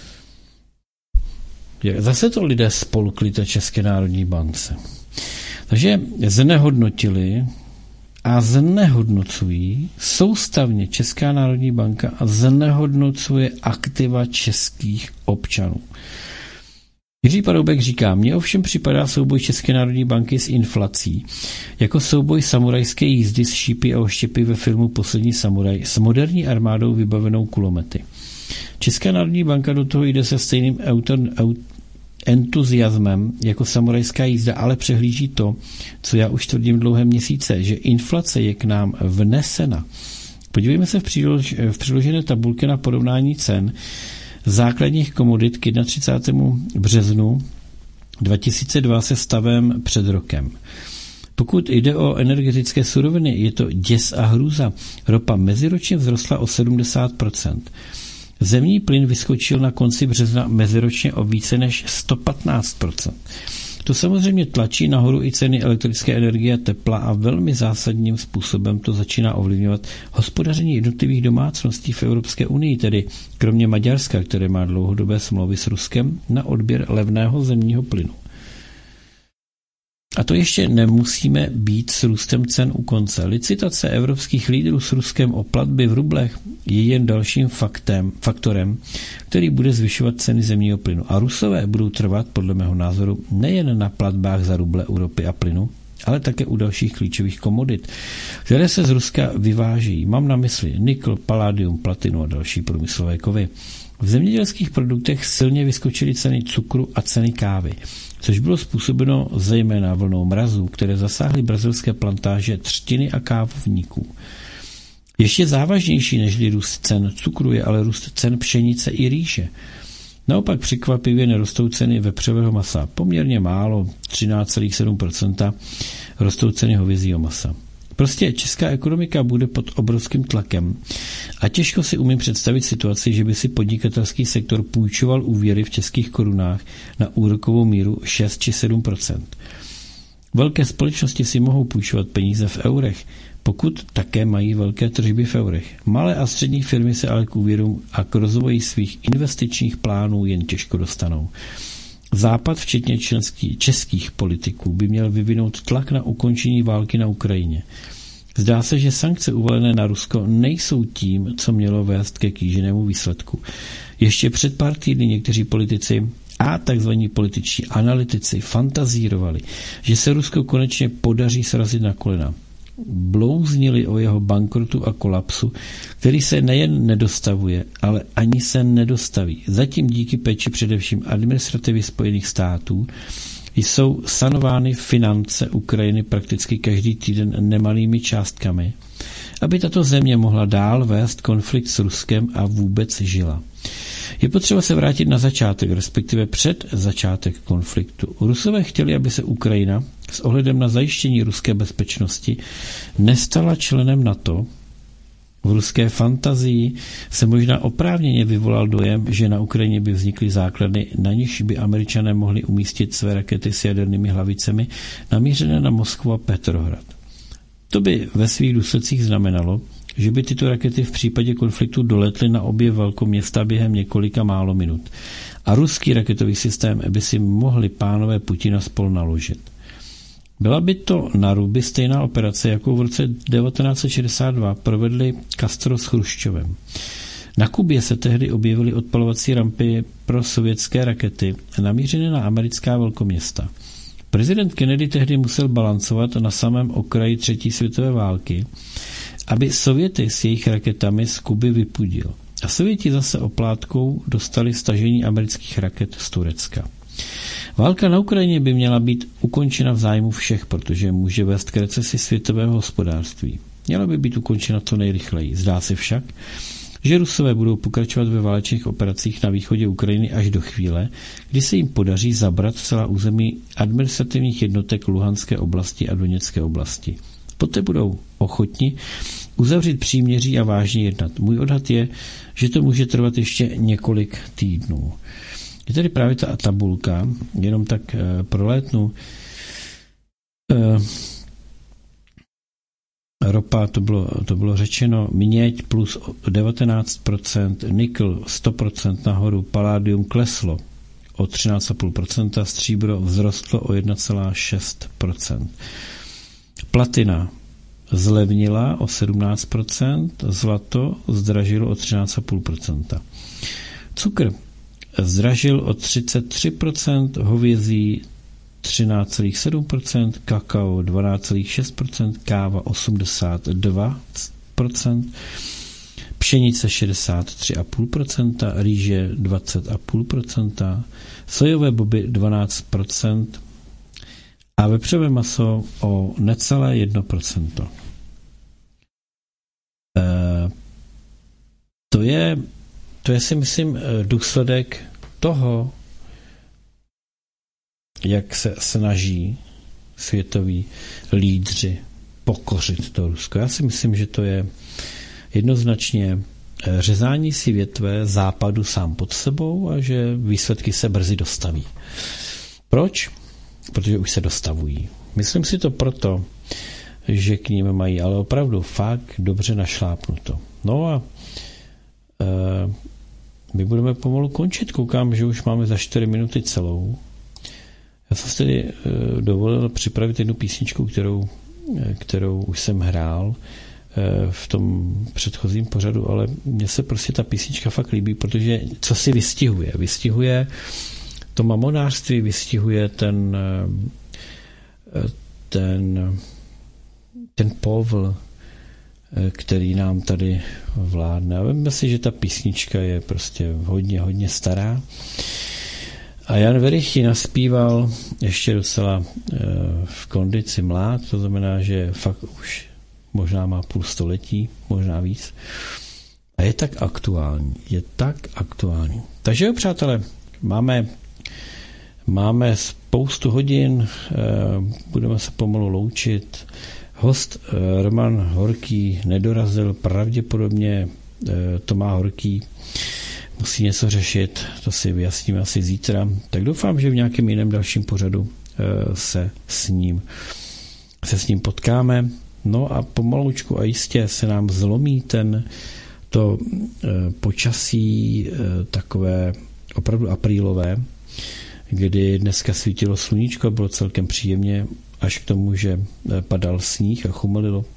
Zase to lidé spolkli té České národní bance. Takže znehodnotili a znehodnocují soustavně Česká národní banka a znehodnocuje aktiva českých občanů. Jiří Paroubek říká, mně ovšem připadá souboj České národní banky s inflací jako souboj samurajské jízdy s šípy a oštěpy ve filmu Poslední samuraj s moderní armádou vybavenou kulomety. Česká národní banka do toho jde se stejným auton, aut, entuziasmem jako samurajská jízda, ale přehlíží to, co já už tvrdím dlouhé měsíce, že inflace je k nám vnesena. Podívejme se v, přílož, v přiložené tabulce na porovnání cen základních komodit k třicátému prvnímu březnu dva tisíce dva se stavem před rokem. Pokud jde o energetické suroviny, je to děs a hrůza. Ropa meziročně vzrostla o sedmdesát procent. Zemní plyn vyskočil na konci března meziročně o více než sto patnáct procent. To samozřejmě tlačí nahoru i ceny elektrické energie a tepla a velmi zásadním způsobem to začíná ovlivňovat hospodaření jednotlivých domácností v Evropské unii, tedy kromě Maďarska, které má dlouhodobé smlouvy s Ruskem na odběr levného zemního plynu. A to ještě nemusíme být s růstem cen u konce. Licitace evropských lídrů s Ruskem o platby v rublech je jen dalším faktem, faktorem, který bude zvyšovat ceny zemního plynu. A Rusové budou trvat, podle mého názoru, nejen na platbách za ruble u ropy a plynu, ale také u dalších klíčových komodit, které se z Ruska vyvážejí. Mám na mysli nikl, paládium, platinu a další průmyslové kovy. V zemědělských produktech silně vyskočily ceny cukru a ceny kávy, což bylo způsobeno zejména vlnou mrazů, které zasáhly brazilské plantáže třtiny a kávovníků. Ještě závažnější než růst cen cukru je ale růst cen pšenice i rýže. Naopak překvapivě nerostou ceny vepřového masa. Poměrně málo, třináct celá sedm procenta rostou ceny hovězího masa. Prostě česká ekonomika bude pod obrovským tlakem a těžko si umím představit situaci, že by si podnikatelský sektor půjčoval úvěry v českých korunách na úrokovou míru šest či sedm procent. Velké společnosti si mohou půjčovat peníze v eurech, pokud také mají velké tržby v eurech. Malé a střední firmy se ale k úvěrům a k rozvoji svých investičních plánů jen těžko dostanou. Západ, včetně členských, českých politiků, by měl vyvinout tlak na ukončení války na Ukrajině. Zdá se, že sankce uvalené na Rusko nejsou tím, co mělo vést ke kýženému výsledku. Ještě před pár týdny někteří politici a takzvaní političtí analytici fantazírovali, že se Rusko konečně podaří srazit na kolena. Blouznili o jeho bankrotu a kolapsu, který se nejen nedostavuje, ale ani se nedostaví. Zatím díky péči především administrativy Spojených států Jsou sanovány finance Ukrajiny prakticky každý týden nemalými částkami, aby tato země mohla dál vést konflikt s Ruskem a vůbec žila. Je potřeba se vrátit na začátek, respektive před začátek konfliktu. Rusové chtěli, aby se Ukrajina s ohledem na zajištění ruské bezpečnosti nestala členem NATO. V ruské fantazii se možná oprávněně vyvolal dojem, že na Ukrajině by vznikly základny, na nichž by Američané mohli umístit své rakety s jadernými hlavicemi namířené na Moskvu a Petrohrad. To by ve svých důsledcích znamenalo, že by tyto rakety v případě konfliktu doletly na obě velkoměsta během několika málo minut. A ruský raketový systém by si mohli pánové Putina spolu naložit. Byla by to na ruby stejná operace, jakou v roce devatenáct set šedesát dva provedli Castro s Chruščovem. Na Kubě se tehdy objevily odpalovací rampy pro sovětské rakety namířené na americká velkoměsta. Prezident Kennedy tehdy musel balancovat na samém okraji třetí světové války, aby Sověty s jejich raketami z Kuby vypudil. A Sověti zase oplátkou dostali stažení amerických raket z Turecka. Válka na Ukrajině by měla být ukončena v zájmu všech, protože může vést k recesi světového hospodářství. Měla by být ukončena co nejrychleji. Zdá se však, že Rusové budou pokračovat ve válečných operacích na východě Ukrajiny až do chvíle, kdy se jim podaří zabrat celá území administrativních jednotek Luhanské oblasti a Doněcké oblasti. Poté budou ochotni uzavřít příměří a vážně jednat. Můj odhad je, že to může trvat ještě několik týdnů. Je tady právě ta tabulka, jenom tak e, prolétnu. E, ropa, to bylo, to bylo řečeno, měď plus devatenáct procent, nikl sto procent nahoru, paládium kleslo o třináct celá pět procenta, stříbro vzrostlo o jedna celá šest procenta. Platina zlevnila o sedmnáct procent, zlato zdražilo o třináct celá pět procenta. Cukr zdražil o třicet tři procent, hovězí třináct celá sedm procent, kakao dvanáct celá šest procent, káva osmdesát dva procent, pšenice šedesát tři celá pět procenta, rýže dvacet celá pět procenta, sojové boby dvanáct procent a vepřové maso o necelé jedno procento. E, to je To je si myslím důsledek toho, jak se snaží světoví lídři pokořit to Rusko. Já si myslím, že to je jednoznačně řezání si větve západu sám pod sebou a že výsledky se brzy dostaví. Proč? Protože už se dostavují. Myslím si to proto, že k ním mají ale opravdu fakt dobře našlápnuto. No a e, my budeme pomalu končit. Koukám, že už máme za čtyři minuty celou. Já jsem si tedy e, dovolil připravit jednu písničku, kterou, e, kterou už jsem hrál e, v tom předchozím pořadu, ale mně se prostě ta písnička fakt líbí, protože co si vystihuje? Vystihuje to mamonářství, vystihuje ten e, ten ten povl, který nám tady vládne. A víme si, že ta písnička je prostě hodně, hodně stará. A Jan Werich ji naspíval ještě docela v kondici mlád, to znamená, že fakt už možná má půl století, možná víc. A je tak aktuální. Je tak aktuální. Takže jo, přátelé, máme, máme spoustu hodin, budeme se pomalu loučit. Host Roman Horký nedorazil, pravděpodobně to má Horký, musí něco řešit, to si vyjasníme asi zítra. Tak doufám, že v nějakém jiném dalším pořadu se s ním, se s ním potkáme. No a pomaloučku a jistě se nám zlomí ten to počasí takové opravdu aprílové, kdy dneska svítilo sluníčko, bylo celkem příjemně, až k tomu, že padal sníh a chumelilo.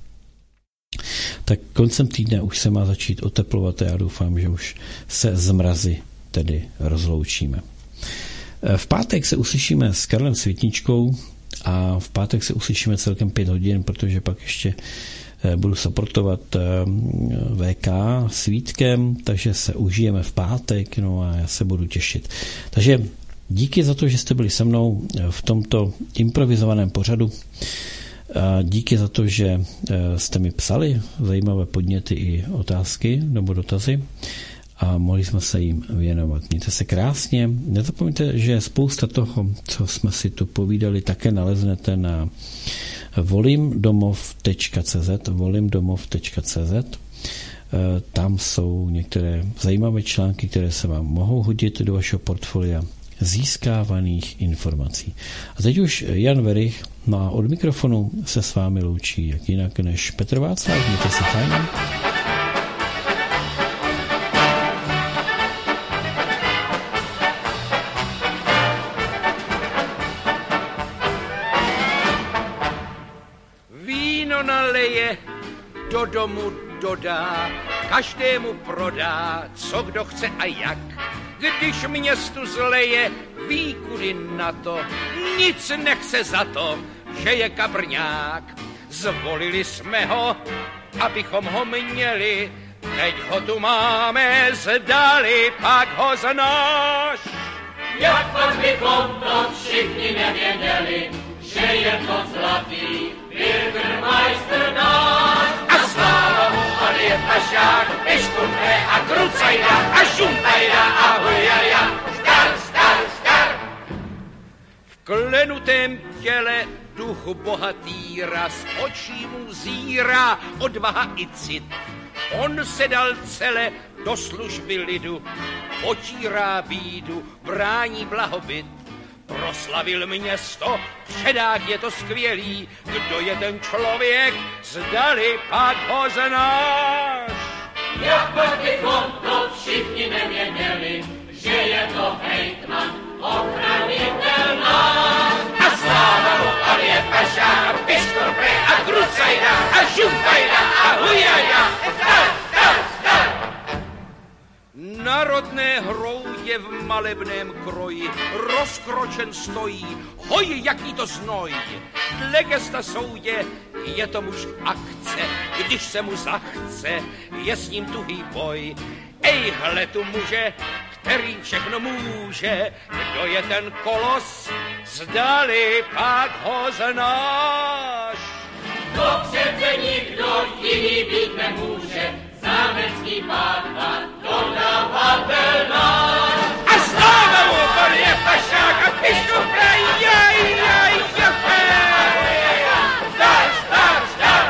Tak koncem týdne už se má začít oteplovat a já doufám, že už se z mrazy tedy rozloučíme. V pátek se uslyšíme s Karlem Světničkou a v pátek se uslyšíme celkem pět hodin, protože pak ještě budu supportovat V K s Vítkem, takže se užijeme v pátek, no a já se budu těšit. Takže díky za to, že jste byli se mnou v tomto improvizovaném pořadu. A díky za to, že jste mi psali zajímavé podněty i otázky nebo dotazy a mohli jsme se jim věnovat. Mějte se krásně. Nezapomeňte, že spousta toho, co jsme si tu povídali, také naleznete na volimdomov tečka cé zet volimdomov tečka cé zet. Tam jsou některé zajímavé články, které se vám mohou hodit do vašeho portfolia získávaných informací. A teď už Jan Werich, no a od mikrofonu se s vámi loučí jak jinak než Petr Václav. Mějte se fajn. Víno naleje, do domu dodá, každému prodá, co kdo chce a jak. Když městu zleje, ví kudy na to, nic nechce za to, že je kabrňák. Zvolili jsme ho, abychom ho měli, teď ho tu máme, zdali, pak ho znáš. Jak pak bychom to všichni nevěděli, že je to zlatý Bürgermeister náš. A sláva mu, on je pašák, piškurné a krucajda a šumpajda a hujaja. Star, star, star. V klenutém těle duch bohatýra, z očí mu zírá odvaha i cit. On se dal celé do služby lidu, potírá bídu, brání blahobyt. Proslavil město, předák je to skvělý, kdo je ten člověk, zdali pak ho znáš. Jak pak bychom to všichni nevěděli, že je to hejtman, ochranitel náš. A sláva mu, on je pašák, piškor pre a krucajda a žumpajda a hujaja. Star, star, star. Na rodné hroudě v malebném kroji rozkročen stojí, hoj, jaký to znoj. Dle gesta soudě je to muž akce, když se mu zachce, je s ním tuhý boj. Ej, hle tu muže, který všechno může, kdo je ten kolos, zdali pak ho znáš. To přece nikdo jiný být nemůže, zámecký pán, dodavatel náš. A sláva mu, on je pašák a pišku praj, jaj, jaj, jaj, star, star, star.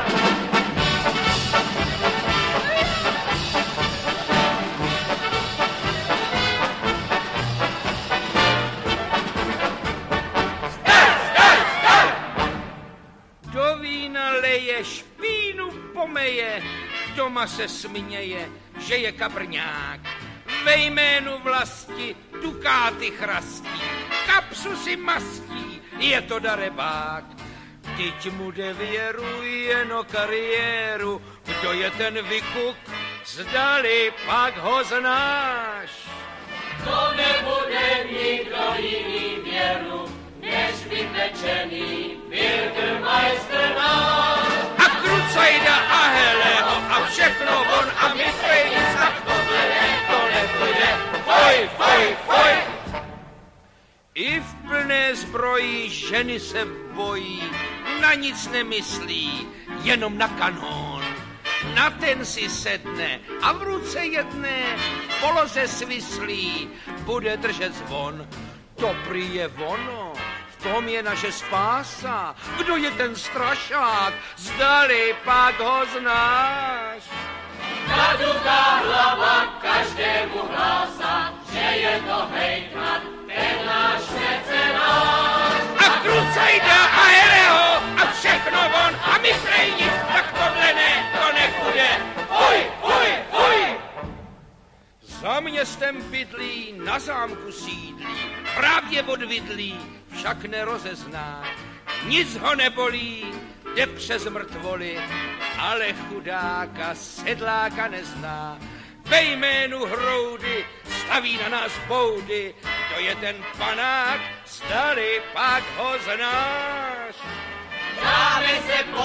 Star, star, star. Do vína leje, špínu pomeje, doma se směje, že je kabrňák. Ve jménu vlasti dukáty chrastí, kapsu si mastí, je to darebák. Teď mu jde věru jen o kariéru, kdo je ten vykuk, zdali pak ho znáš. To nebude nikdo jiný věru, než vypečený Bürgermeister náš. A krucajda a heleho a všechno on a my nic tak tohle to nebude. Foj, foj, foj. I v plné zbroji ženy se bojí, na nic nemyslí, jenom na kanón. Na ten si sedne a v ruce jedné v poloze svislí bude držet zvon. To prý je ono, v tom je naše spása. Kdo je ten strašák, zdali pak ho znáš. Naduká hlava každému hlásá, že je to hejtman, ten náš mecenáš. A krucajda a heleho a všechno on a my prej nic, tak tohle ne, to nebude. Fuj, fuj, fuj. Za městem bydlí, na zámku sídlí, právě odvidlí, však nerozezná. Nic ho nebolí, jde přes mrtvoly, ale chudáka sedláka nezná. Ve jménu hroudy staví na nás boudy, to je ten panák, zdali pak ho znáš. Dáme se